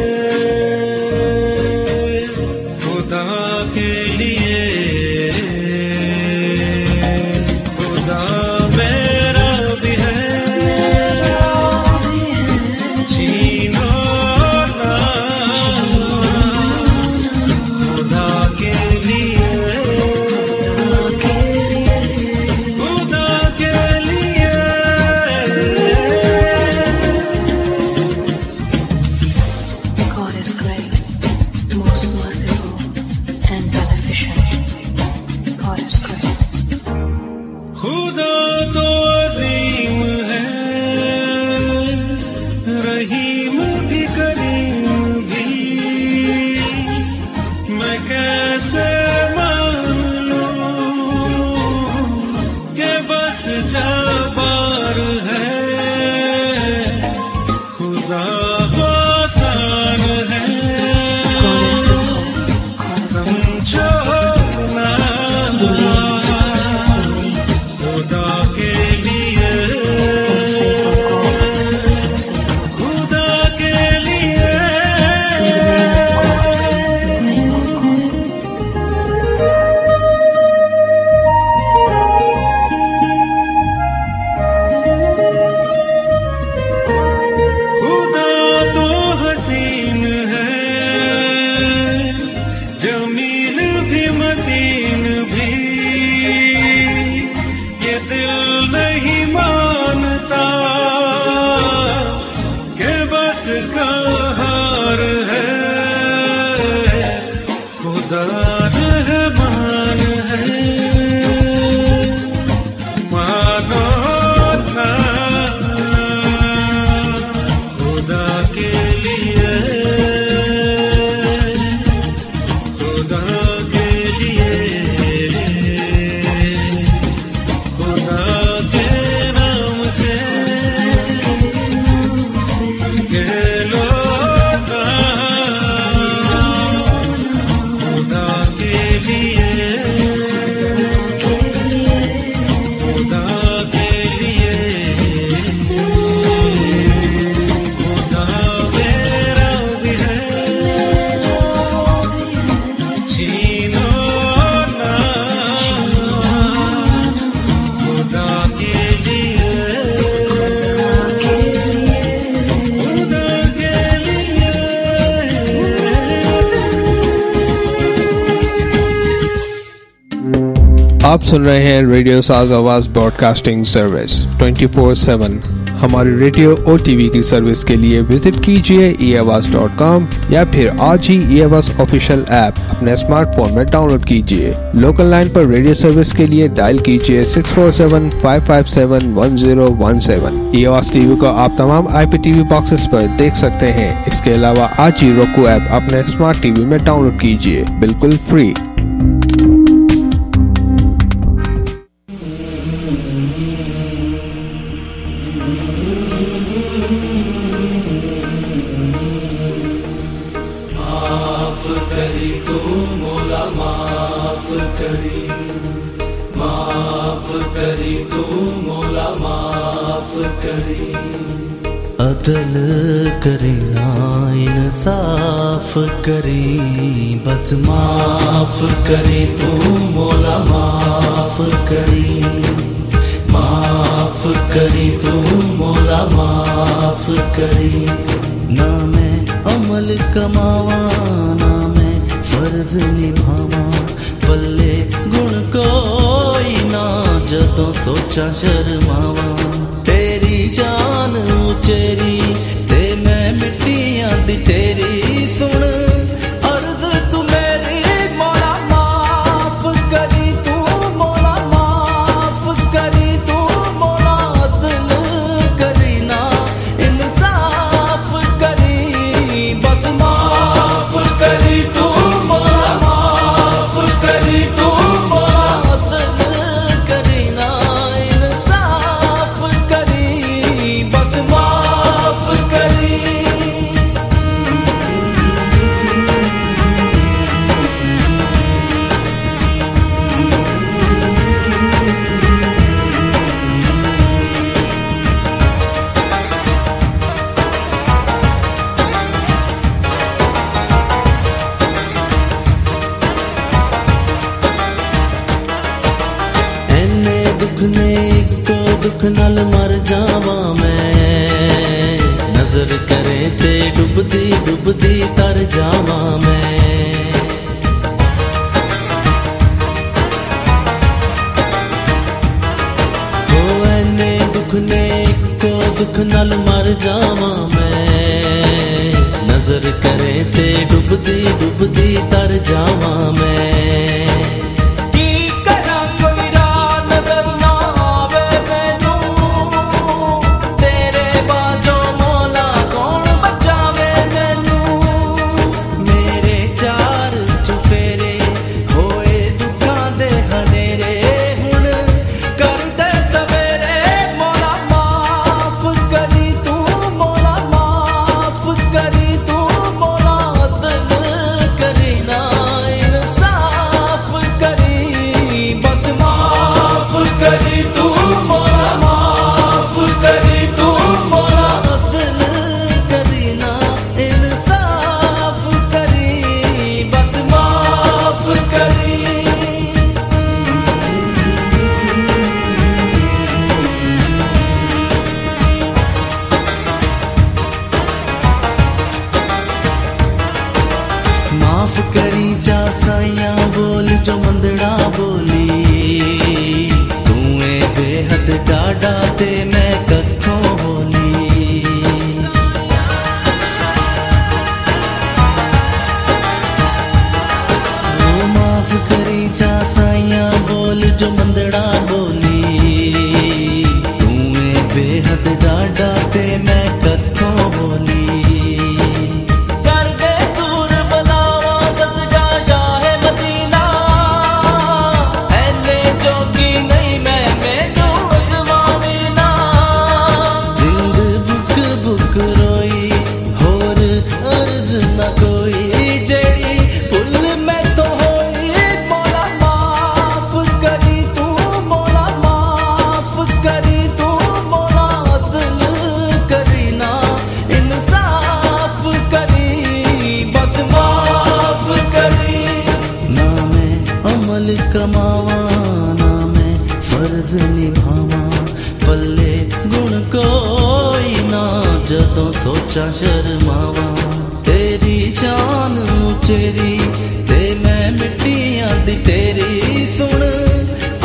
खुदा के लिए, खुदा मेरा भी है, छीनो ना खुदा के लिए, खुदा आप सुन रहे हैं radio Saaz Awaz broadcasting service twenty four seven. हमारी रेडियो और टीवी की सर्विस के लिए विजिट कीजिए ई आवाज डॉट कॉम या फिर आज ही ई आवाज ऑफिशियल ऐप अपने स्मार्टफोन में डाउनलोड कीजिए। लोकल लाइन पर रेडियो सर्विस के लिए डायल कीजिए six four seven five five seven one zero one seven. ई आवाज टीवी को आप तमाम I P T V boxes पर देख सकते हैं। इसके अलावा आज ही roku ऐप अपने स्मार्ट टीवी में डाउनलोड कीजिए, बिल्कुल फ्री। अदल करी ना इंसाफ करी, बस माफ करी तू मौला माफ करी, माफ करी तू मौला माफ करी। ना मैं अमल कमावा ना मैं फर्ज निभावा, पल्ले गुण कोई ना जदों सोचा शर्मावा। तेरी जान उचेरी ते मैं मिट्टियां दी तेरी सुन अर्ज तू मेरी मौला माफ करी तू मौला माफ करी तू मौला अदल करी ना इंसाफ करी, बस माफ करी तू मौला माफ करी तू मौला अदल करी ना इंसाफ करी, बस माफ करी। एने दुख ने इको दुख नाल मर जावा मैं, नजर करे ते डुबदी डुबदी तर जावा मैं। ओ एने दुख ने इको दुख नाल मर जावा मैं, नजर करे ते डुबदी डुबदी तर जावा मैं। माफ करी जा साइया बोल जो मंदड़ा बोली, तू ए बेहद डाडा ते मैं कखों होली। ओ माफ करी जा साइया बोल जो मंदड़ा बोली, तू ए बेहद डाडा ते मैं कखों होली। कमावा ना मैं फर्ज निभावा, पल्ले गुण कोई ना जदों सोचा शर्मावा। तेरी शान उचेरी ते मैं मिट्टियां दी तेरी सुन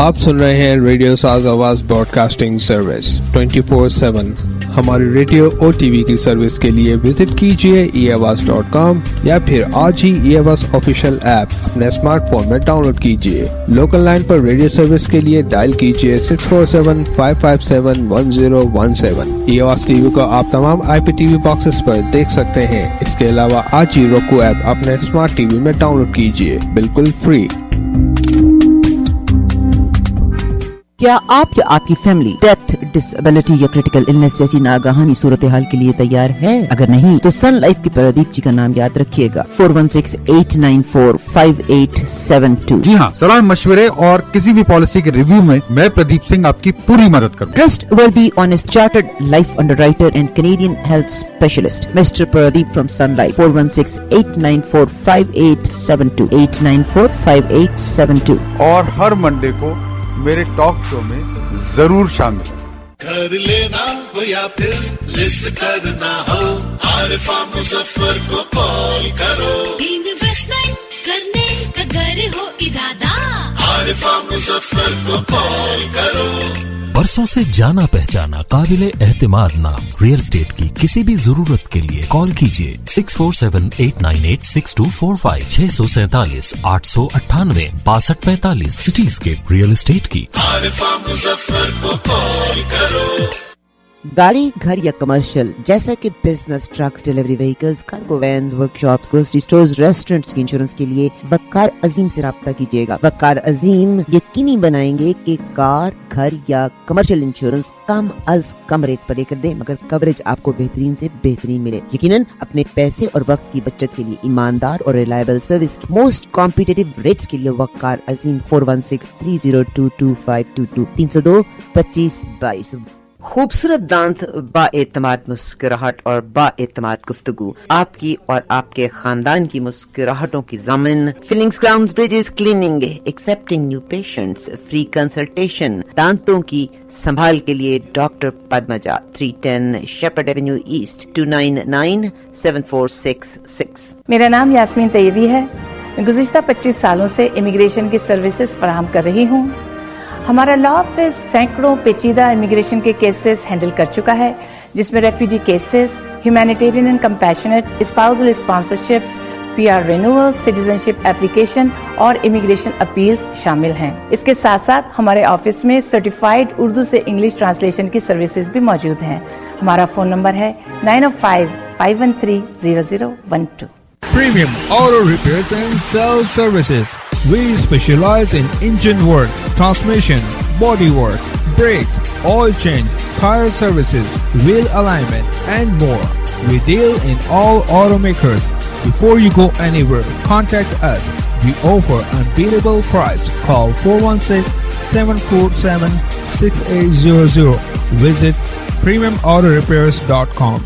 आप सुन रहे हैं radio Saaz Awaz broadcasting service twenty four seven. हमारी रेडियो और टीवी की सर्विस के लिए विजिट कीजिए ई आवाज डॉट कॉम या फिर आज ही ई आवाज ऑफिशियल ऐप अपने स्मार्टफोन में डाउनलोड कीजिए। लोकल लाइन पर रेडियो सर्विस के लिए डायल कीजिए six four seven five five seven one zero one seven. ई आवाज टीवी को आप तमाम आई पी टीवी बॉक्सेस पर देख सकते हैं। इसके अलावा आज ही roku ऐप अपने स्मार्ट टीवी में डाउनलोड कीजिए, बिल्कुल फ्री। क्या आप या आपकी फैमिली डेथ, डिसेबिलिटी या क्रिटिकल इलनेस जैसी नागहानी सूरत हाल के लिए तैयार है? अगर नहीं तो सन लाइफ के प्रदीप जी का नाम याद रखिएगा, four one six eight nine four five eight seven two. जी हाँ, सलाह मशवरे और किसी भी पॉलिसी के रिव्यू में मैं प्रदीप सिंह आपकी पूरी मदद करूँ। Trustworthy honest chartered life underwriter and Canadian health specialist mister Pradeep from Sun Life, four one six eight nine four five eight seven two eight nine four five eight seven two. और हर Monday को मेरे talk show में जरूर शामिल। घर लेना हो या फिर लिस्ट करना हो, आरिफा मुजफ्फर को कॉल करो। इन्वेस्टमेंट करने का घर हो इरादा, आरिफा मुजफ्फर को कॉल करो। बरसों से जाना पहचाना काबिले एहतिमाद नाम रियल एस्टेट की किसी भी जरूरत के लिए कॉल कीजिए six four seven eight nine eight six two four five, छह सौ सैतालीस आठ सौ अट्ठानवे बासठ पैंतालीस। सिटीस्केप रियल एस्टेट की आरिफा मुजफ्फर को कॉल करो। गाड़ी, घर या कमर्शियल जैसा कि business, trucks, delivery vehicles, cargo vans, workshops, grocery stores, restaurants की इंश्योरेंस के लिए वकार अजीम से राब्ता कीजिएगा। वकार अजीम यकीनी बनाएंगे कि कार, घर या कमर्शियल इंश्योरेंस कम अज कम रेट पर लेकर दे, मगर कवरेज आपको बेहतरीन से बेहतरीन मिले। यकीनन अपने पैसे और वक्त की बचत के लिए ईमानदार और reliable service most competitive rates के लिए Waqar Azeem, four one six three zero two two five two two, तीन सौ दो पच्चीस बाईस। खूबसूरत दांत, बाएतमाद मुस्कुराहट और बाएतमाद गुफ्तगू, आपकी और आपके खानदान की मुस्कुराहटों की ज़मीन। Fillings, crowns, bridges, cleaning, accepting new patients, free consultation. दांतों की संभाल के लिए doctor Padmaja, three ten Sheppard avenue east, two nine nine seven four six six. मेरा नाम यास्मीन तैयबी है। मैं गुज़िश्ता पच्चीस सालों से इमिग्रेशन की सर्विसेज फराहम कर रही हूँ। हमारा लॉ ऑफिस सैकड़ों पेचीदा इमिग्रेशन के केसेस हैंडल कर चुका है, जिसमें refugee cases, humanitarian and compassionate, spousal sponsorships, PR renewal, citizenship application और इमिग्रेशन अपील्स शामिल हैं। इसके साथ साथ हमारे ऑफिस में सर्टिफाइड उर्दू से इंग्लिश ट्रांसलेशन की सर्विसेज भी मौजूद हैं। हमारा फोन नंबर है nine O five five one three zero zero one two. Premium Auto Repairs and Sales Services. We specialize in engine work, transmission, body work, brakes, oil change, tire services, wheel alignment, and more. We deal in all automakers. Before you go anywhere, contact us. We offer unbeatable price. Call four one six, seven four seven, six eight zero zero. Visit premium auto repairs dot com.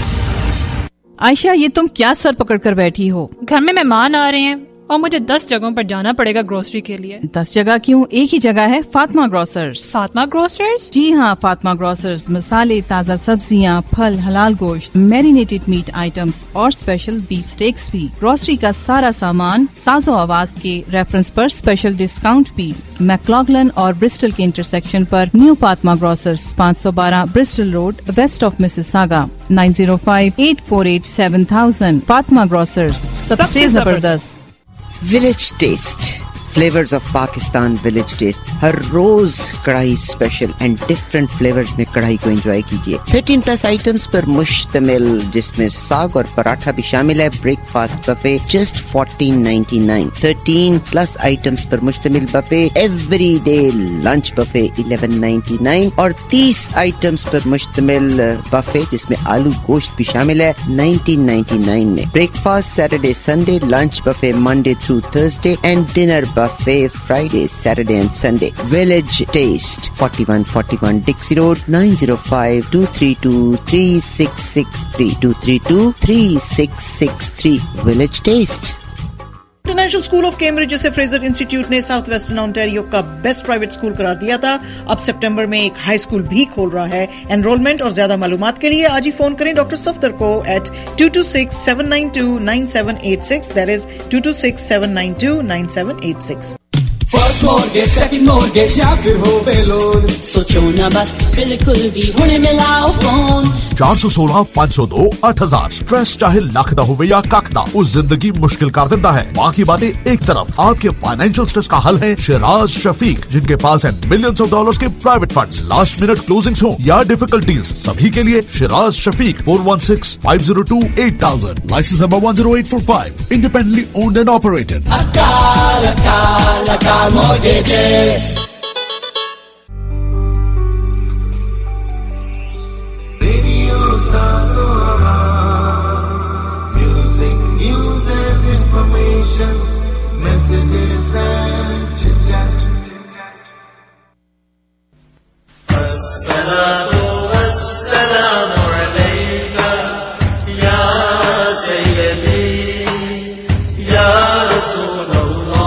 Ayesha, ये तुम क्या sir पकड़ कर बैठी हो? घर में मेहमान आ रहे हैं और मुझे दस जगहों पर जाना पड़ेगा ग्रोसरी के लिए। दस जगह क्यों? एक ही जगह है, फातिमा ग्रोसर्स। फातिमा ग्रोसर्स? जी हाँ, फातिमा ग्रोसर्स मसाले, ताज़ा सब्जियाँ, फल, हलाल गोश्त, मैरिनेटेड मीट आइटम्स और स्पेशल बीफ स्टेक्स भी। ग्रोसरी का सारा सामान साजो आवाज के रेफरेंस पर स्पेशल डिस्काउंट भी। मैक्लॉगलन और ब्रिस्टल के इंटरसेक्शन पर न्यू फातिमा ग्रोसर्स, पाँच सौ बारह Bristol road, west of Mississauga, nine zero five eight four eight seven thousand. Fatima grocers, सबसे जबरदस्त। Village taste, flavours of Pakistan. Village taste हर रोज karahi special and different flavours में कढ़ाई को एंजॉय कीजिए। थर्टीन प्लस आइटम्स पर मुश्तमिल, जिसमें साग और पराठा भी शामिल है। Breakfast buffet just fourteen ninety nine. Thirteen plus items पर मुश्तमिल buffet, every day lunch buffet eleven ninety nine और तीस आइटम्स पर मुश्तमिल बफे जिसमें आलू गोश्त भी शामिल है, नाइनटीन नाइन्टी नाइन में। Breakfast Saturday Sunday, lunch buffet Monday through Thursday and dinner buffet Friday, Saturday and Sunday. Village Taste, forty-one forty-one Dixie Road, nine zero five, two three two, three six six three, two three two, three six six three. Village Taste. International school of Cambridge, जिसे Fraser institute ने south western Ontario का best private school करार दिया था, अब सितंबर में एक high school भी खोल रहा है। एनरोलमेंट और ज्यादा मालूमात के लिए आज ही फोन करें डॉक्टर सफदर को eight two two six seven nine two nine seven eight six, that is two two six seven nine two nine seven eight six. First mortgage, second mortgage या फिर होवे लोन, सोचो ना बस बिल्कुल भी हुणे मिलाओ फोन। चार सौ सोलह पाँच सौ दो अठ हजार स्ट्रेस चाहे लख दा होवे या कख दा, उस जिंदगी मुश्किल कर देता है। बाकी बातें एक तरफ, आपके फाइनेंशियल स्ट्रेस का हल है शिराज शफीक, जिनके पास है मिलियंस ऑफ डॉलर्स के private funds, last minute closings हो या डिफिकल्ट डील्स, सभी के लिए Shiraz Shafiq four one six five zero two eight thousand, licence number one zero eight four five, independently owned and operated. अकाल अकाल अकाल mortgages. Radio Sazo Awaaz, music, news and information, messages and chit-chat. As-salatu was-salamu alayka ya sayyidi ya Rasulullah.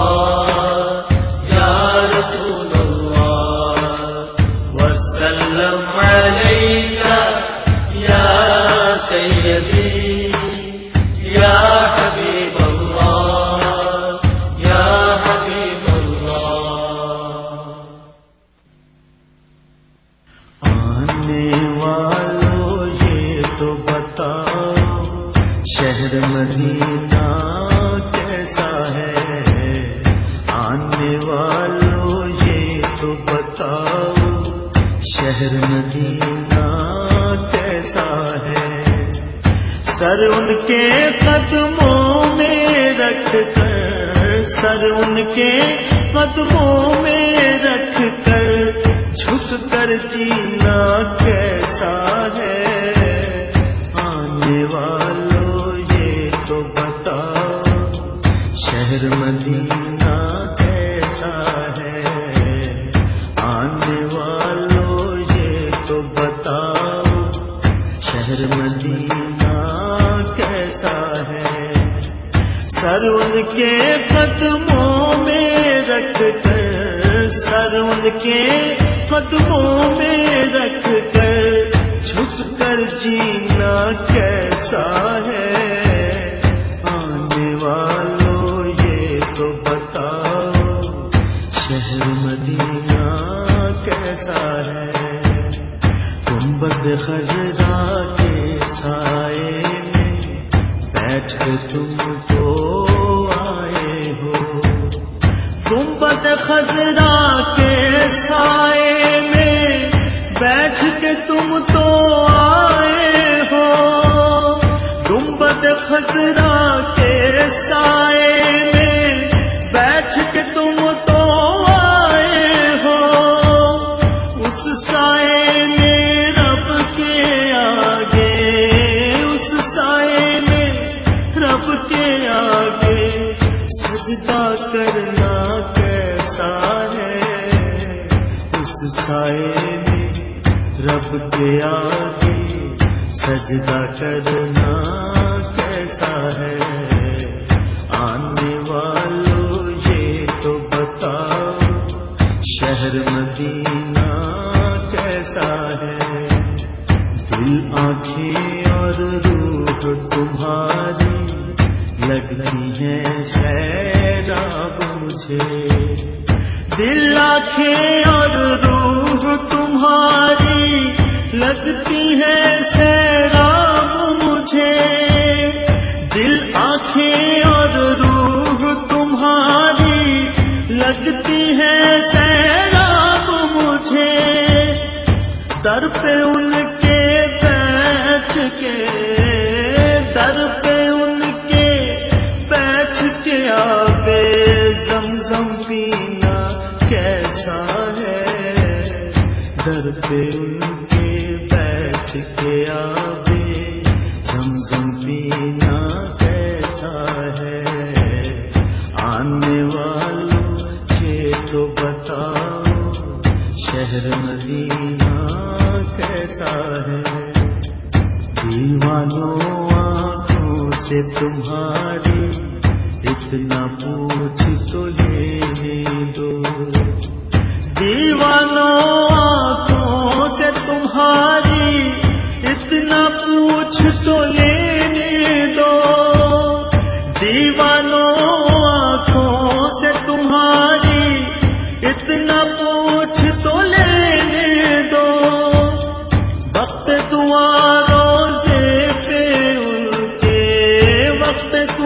Medina कैसा है, आने वालों ये तो बताओ शहर मदीना कैसा है। सर उनके कदमों में रख कर, सर उनके कदमों में रख कर झुक कर जीना कैसा है। आने वालों तो बताओ शहर मदीना कैसा है। आने वालों ये तो बताओ शहर मदीना कैसा है। सर उनके कदमों में रख कर, सर उनके कदमों में रख कर झुक कर जीना कैसा है। वालों ये तो बताओ शहर मदीना कैसा है। गुंबद खजरा के साए में बैठ कर तुम तो आए हो। गुंबद खजरा के साए में बैठ के तुम तो आए हो। गुंबद खजरा के साए में बैठ के तुम तो आए हो। उस साए में रब के आगे, उस साए में रब के आगे सजदा करना कैसा है। उस साए में रब के आगे सजदा करना कैसा है। आने वालों ये तो बताओ शहर मदीना कैसा है। दिल आँखें और रूह तुम्हारी लगती है सैराब मुझे। दिल आँखें और रूह तुम्हारी लगती है सैराब मुझे। दिल आँखें और रूह तुम्हारी लगती है सैराब मुझे। दर पे उनके बैठ के, दर पे उनके बैठ के आबे ज़मज़म पीना कैसा है। दर पे उनके बैठ के आबे ज़मज़म पीना कैसा है। आने वालों ये तो बताओ शहर मदीना कैसा है। दीवानों आँखों से तुम्हारी इतना पूछ तो लेने दो। दीवानों आँखों से तुम्हारी इतना पूछ तो लेने दो। दीवानों आँखों से तुम्हारी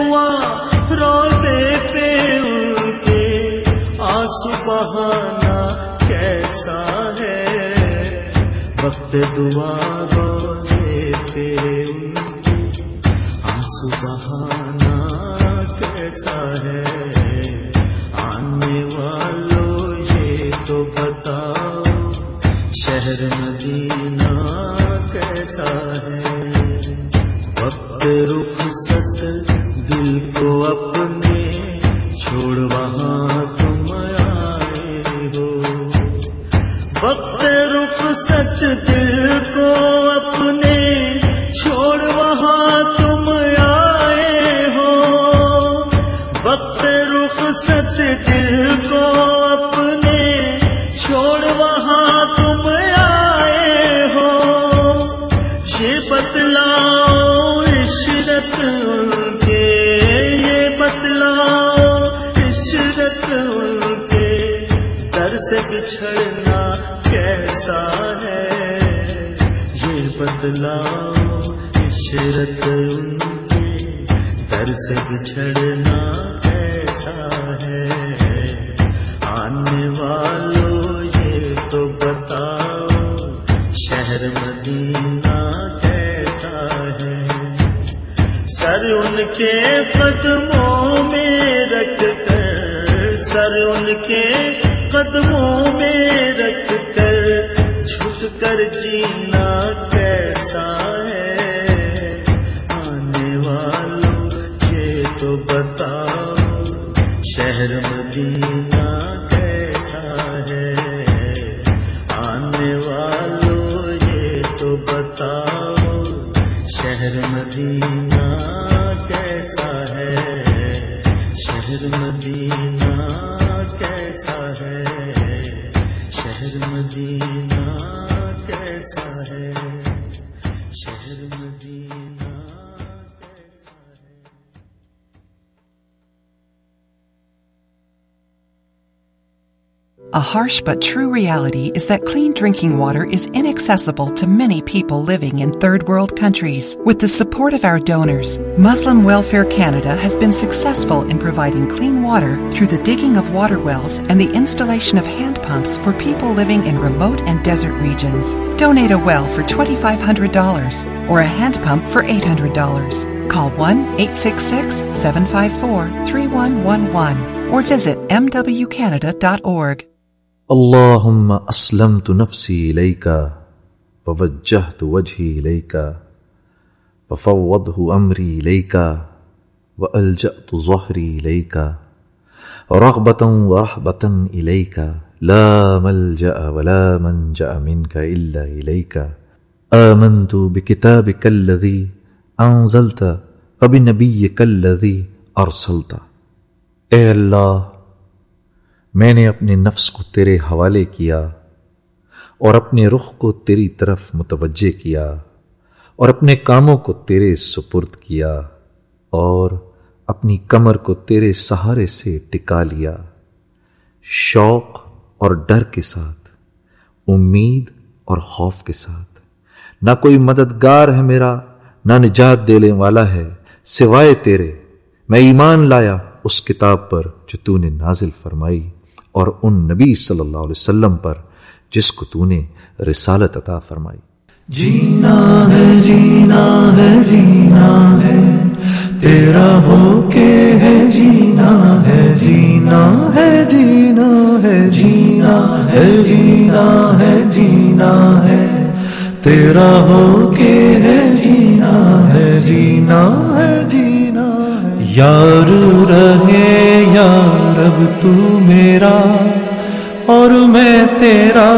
دعا روزے پہ ان کے آنسو بہانا کیسا ہے وقت دعا روزے پہ ان کے آنسو بہانا کیسا ہے آنے والوں یہ تو بتاؤ شہر مدینہ کیسا ہے وقت رخصت دل کو اپنے چھوڑ وہاں تم آئے ہو وقت رخصت دل کو اپنے چھوڑ وہاں تم آئے ہو وقت رخصت دل کو اپنے چھوڑ وہاں تم آئے ہو یہ بتلاؤ عشرت ان کے یہ بتلاؤ عشرت ان کے در سے بچھڑنا کیسا ہے یہ بتلاؤ عشرت ان کے در سے بچھڑنا کیسا ہے آنے والوں یہ تو بتاؤ شہر مدینہ کیسا ہے سر ان کے قدموں میں رکھ کر سر ان کے قدموں میں رکھ کر جھک کر جینا کیسا ہے آنے والوں یہ تو بتاؤ شہر مدینہ کیسا ہے آنے والوں یہ تو بتاؤ شہر مدینہ کیسا ہے شہر مدینہ کیسا ہے شہر مدینہ کیسا ہے شہر مدینہ A harsh but true reality is that clean drinking water is inaccessible to many people living in third world countries. With the support of our donors, Muslim Welfare Canada has been successful in providing clean water through the digging of water wells and the installation of hand pumps for people living in remote and desert regions. Donate a well for two thousand five hundred dollars or a hand pump for eight hundred dollars. Call one eight six six, seven five four, three one one one or visit m w canada dot org. اللهم أسلمت نفسي إليك ووجهت وجهي إليك وفوضه أمري إليك وألجأت ظهري إليك رغبة ورهبة إليك لا ملجأ ولا منجأ منك إلا إليك آمنت بكتابك الذي أنزلت وبنبيك الذي أرسلت. اے اللہ میں نے اپنے نفس کو تیرے حوالے کیا اور اپنے رخ کو تیری طرف متوجہ کیا اور اپنے کاموں کو تیرے سپرد کیا اور اپنی کمر کو تیرے سہارے سے ٹکا لیا شوق اور ڈر کے ساتھ امید اور خوف کے ساتھ. نہ کوئی مددگار ہے میرا نہ نجات دینے والا ہے سوائے تیرے. میں ایمان لایا اس کتاب پر جو تو نے نازل فرمائی اور ان نبی صلی اللہ علیہ وسلم پر جس کو تو نے رسالت عطا فرمائی. جینا ہے جینا ہے جینا ہے تیرا ہو کے ہے جینا ہے جینا ہے جینا ہے جینا ہے جینا ہے جینا ہے تیرا ہو کے ہے جینا ہے جینا ہے جینا ہے. یار رہے یار اب تو میرا اور میں تیرا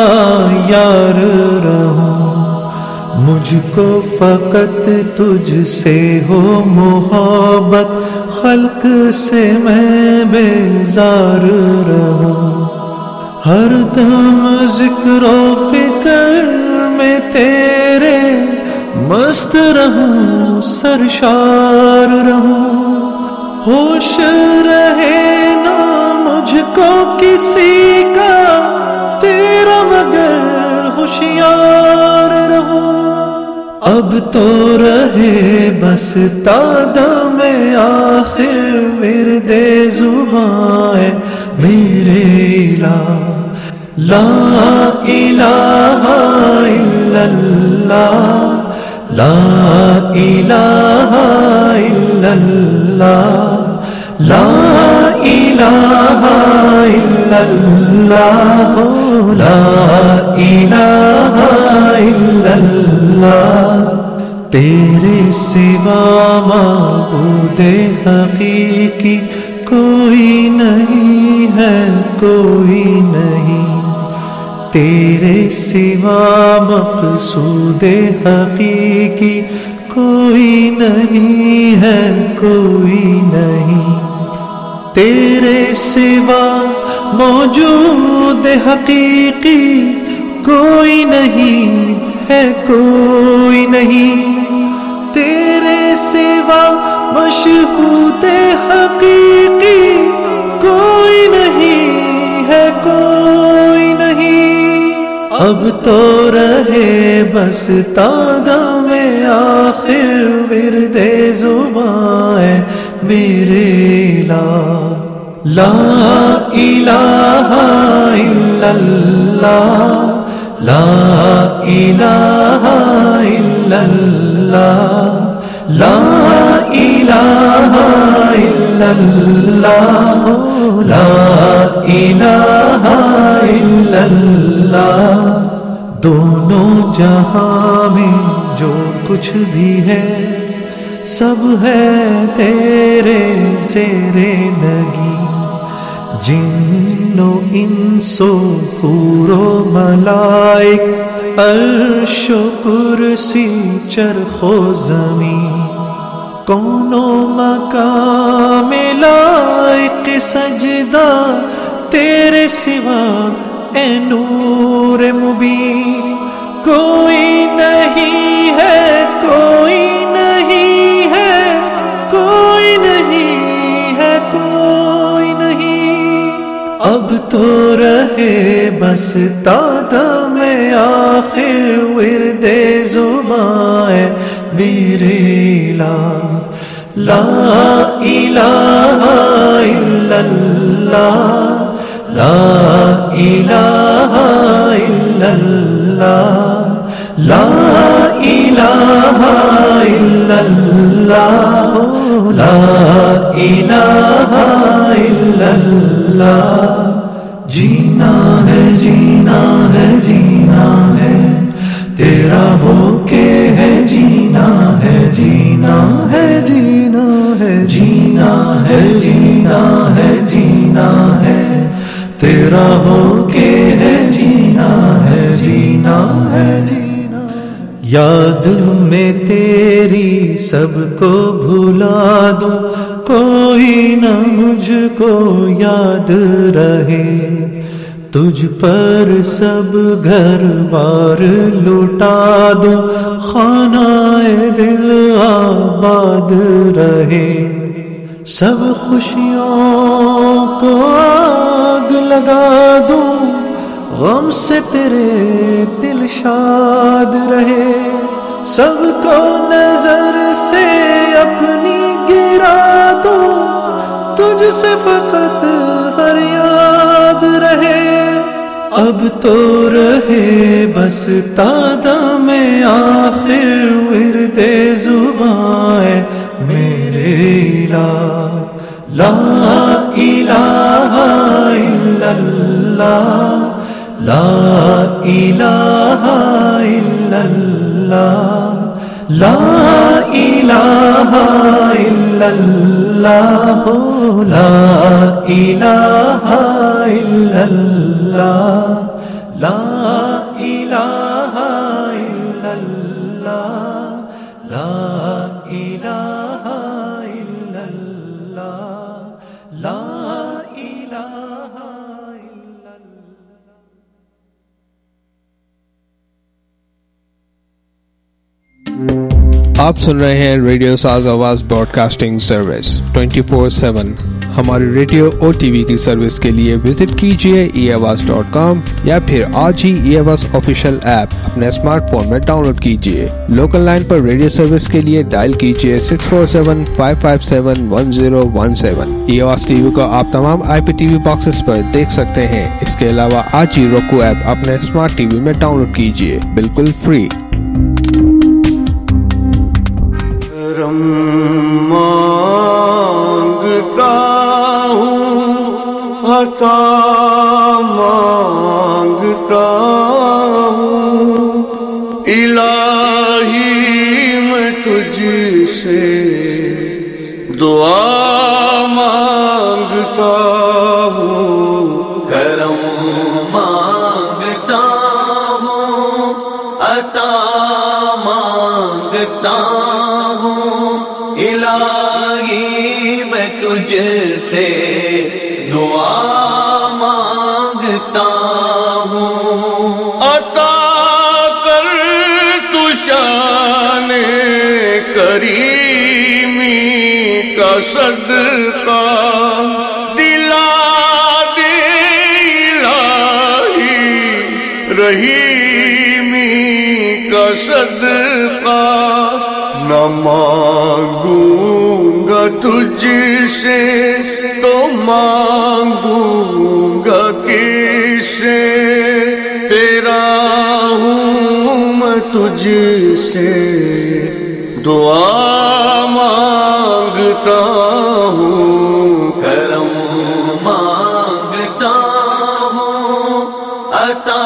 یار رہوں مجھ کو فقط تجھ سے ہو محبت خلق سے میں بیزار رہوں ہر دم ذکر و فکر میں تیرے مست رہوں سرشار رہوں ہوش رہے نا مجھ کو کسی کا تیرا مگر ہوشیار رہوں. اب تو رہے بس تادم آخر ورد زبان میرے الہ لا الہ الا اللہ لا الہ الا اللہ لا الہ الا اللہ لا الہ الا اللہ تیرے سوا معبود حقیقی کوئی نہیں ہے کوئی نہیں تیرے سوا مقصود حقیقی کوئی نہیں ہے کوئی نہیں تیرے سوا موجود حقیقی کوئی نہیں ہے کوئی نہیں تیرے سوا مشہود حقیقی کوئی نہیں ہے کوئی نہیں اب تو رہے بس تادم آخر ورد زبان میرے الہ لا الہ الا اللہ لا الہ الا اللہ لا الہ الا اللہ لا الہ الا اللہ دونوں جہاں میں جو کچھ بھی ہے سب ہے تیرے زیر نگی جن و انس و حور و ملائک عرش و کرسی چرخ و زمین کون و مقام لائق سجدہ تیرے سوا اے نور مبین کوئی نہیں ہے کوئی نہیں ہے کوئی نہیں ہے کوئی نہیں اب تو رہے بس تادم آخر ورد زبان میرے الہ لا الہ الا اللہ لا الہ الا اللہ لا الہ الا اللہ لا الہ الا اللہ جینا ہے جینا ہے جینا ہے تیرا ہو کے ہے جینا ہے جینا ہے جینا ہے جینا ہے جینا ہے جینا ہے تیرا ہو کے ہے جینا ہے جینا ہے جینا یاد میں تیری سب کو بھلا دوں کوئی نہ مجھ کو یاد رہے تجھ پر سب گھر بار لٹا دوں خانہ دل آباد رہے سب خوشیوں کو آگ لگا دوں غم سے تیرے دل شاد رہے سب کو نظر سے اپنی گرا دوں تجھ سے فقط فریاد رہے اب تو رہے بس تادم آخر ورد زبان میرے الہ لا الہ الا اللہ لا الہ الا اللہ لا الہ الا اللہ لا الہ الا اللہ لا الہ الا اللہ لا الہ الا اللہ لا الہ الا اللہ آپ سن رہے ہیں radio Saaz Awaz broadcasting service twenty four seven हमारे रेडियो और टीवी की सर्विस के लिए विजिट कीजिए ई आवाज डॉट कॉम या फिर आज ही ई आवाज ऑफिशियल ऐप अपने स्मार्टफोन में डाउनलोड कीजिए। लोकल लाइन पर रेडियो सर्विस के लिए डायल कीजिए six four seven five five seven one zero one seven. ई आवाज टीवी को आप तमाम I P T V boxes पर देख सकते हैं। इसके अलावा आज ही roku ऐप अपने स्मार्ट टीवी में डाउनलोड कीजिए, बिल्कुल फ्री। मांगता हूँ अता मांगता हूँ इलाही मैं तुझसे दुआ मांगता हूँ करम मांगता हूँ अता मांगता इलाही मैं तुझसे दुआ मांगता हूँ अता कर तू शान करीमी का सदका दिला दे इलाही रहीमी का सदका न मांगूंगा तुझसे तो मांगूंगा किससे तेरा हूँ मैं तुझसे दुआ मांगता हूँ करम मांगता हूँ अता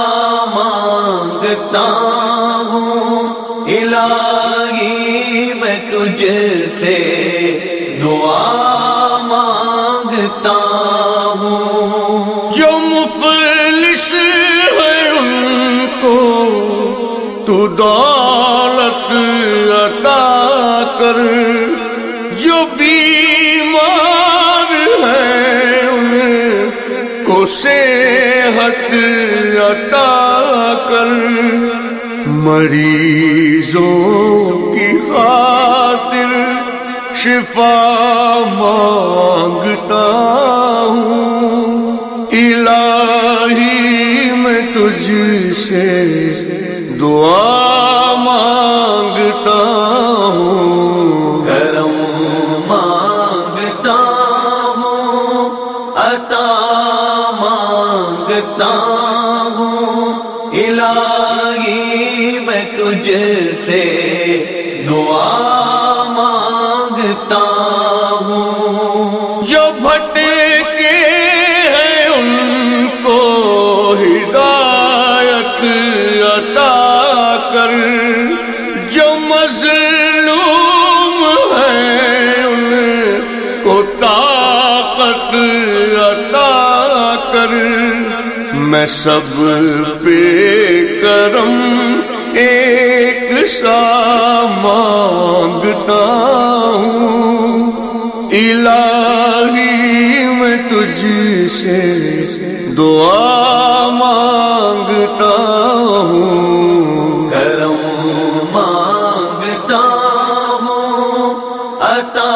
मांगता हूँ इलाही मैं तुझसे दुआ मांगता हूँ जो मुफलिस है उनको तू दौलत अता कर जो बीमार है उनको सेहत अता कर मरीजों की खातिर शिफा मांगता हूँ इलाही मैं तुझसे दुआ मांगता हूँ करम मांगता हूँ अता मांगता हूँ इलाही मैं तुझसे दुआ मांगता हूँ जो भटके हैं उनको हिदायत अता कर जो मजलूम हैं उनको ताकत अता कर मैं सब पे करम एक सा मांगता हूँ इलाही मैं तुझसे दुआ मांगता हूँ करम मांगता हूँ अता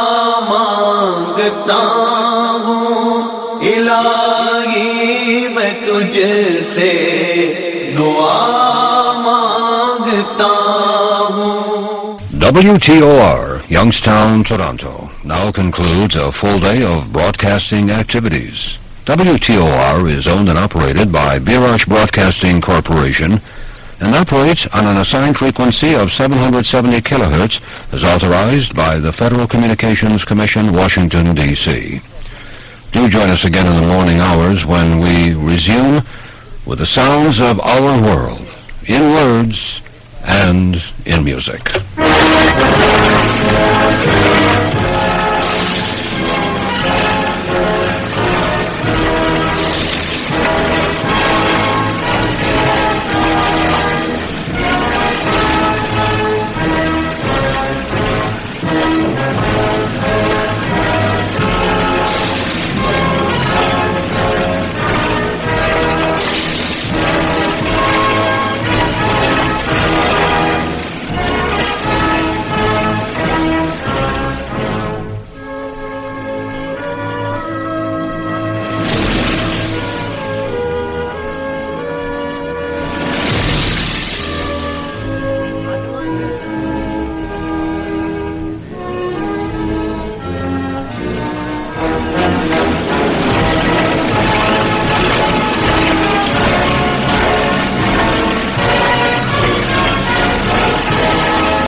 मांगता हूँ इलाही मैं तुझसे दुआ मांगता हूँ। W T O R, Youngstown, Toronto, now concludes a full day of broadcasting activities. W T O R is owned and operated by Birash Broadcasting Corporation and operates on an assigned frequency of seven hundred seventy kilohertz as authorized by the Federal Communications Commission, Washington, D C Do join us again in the morning hours when we resume with the sounds of our world, in words and in music.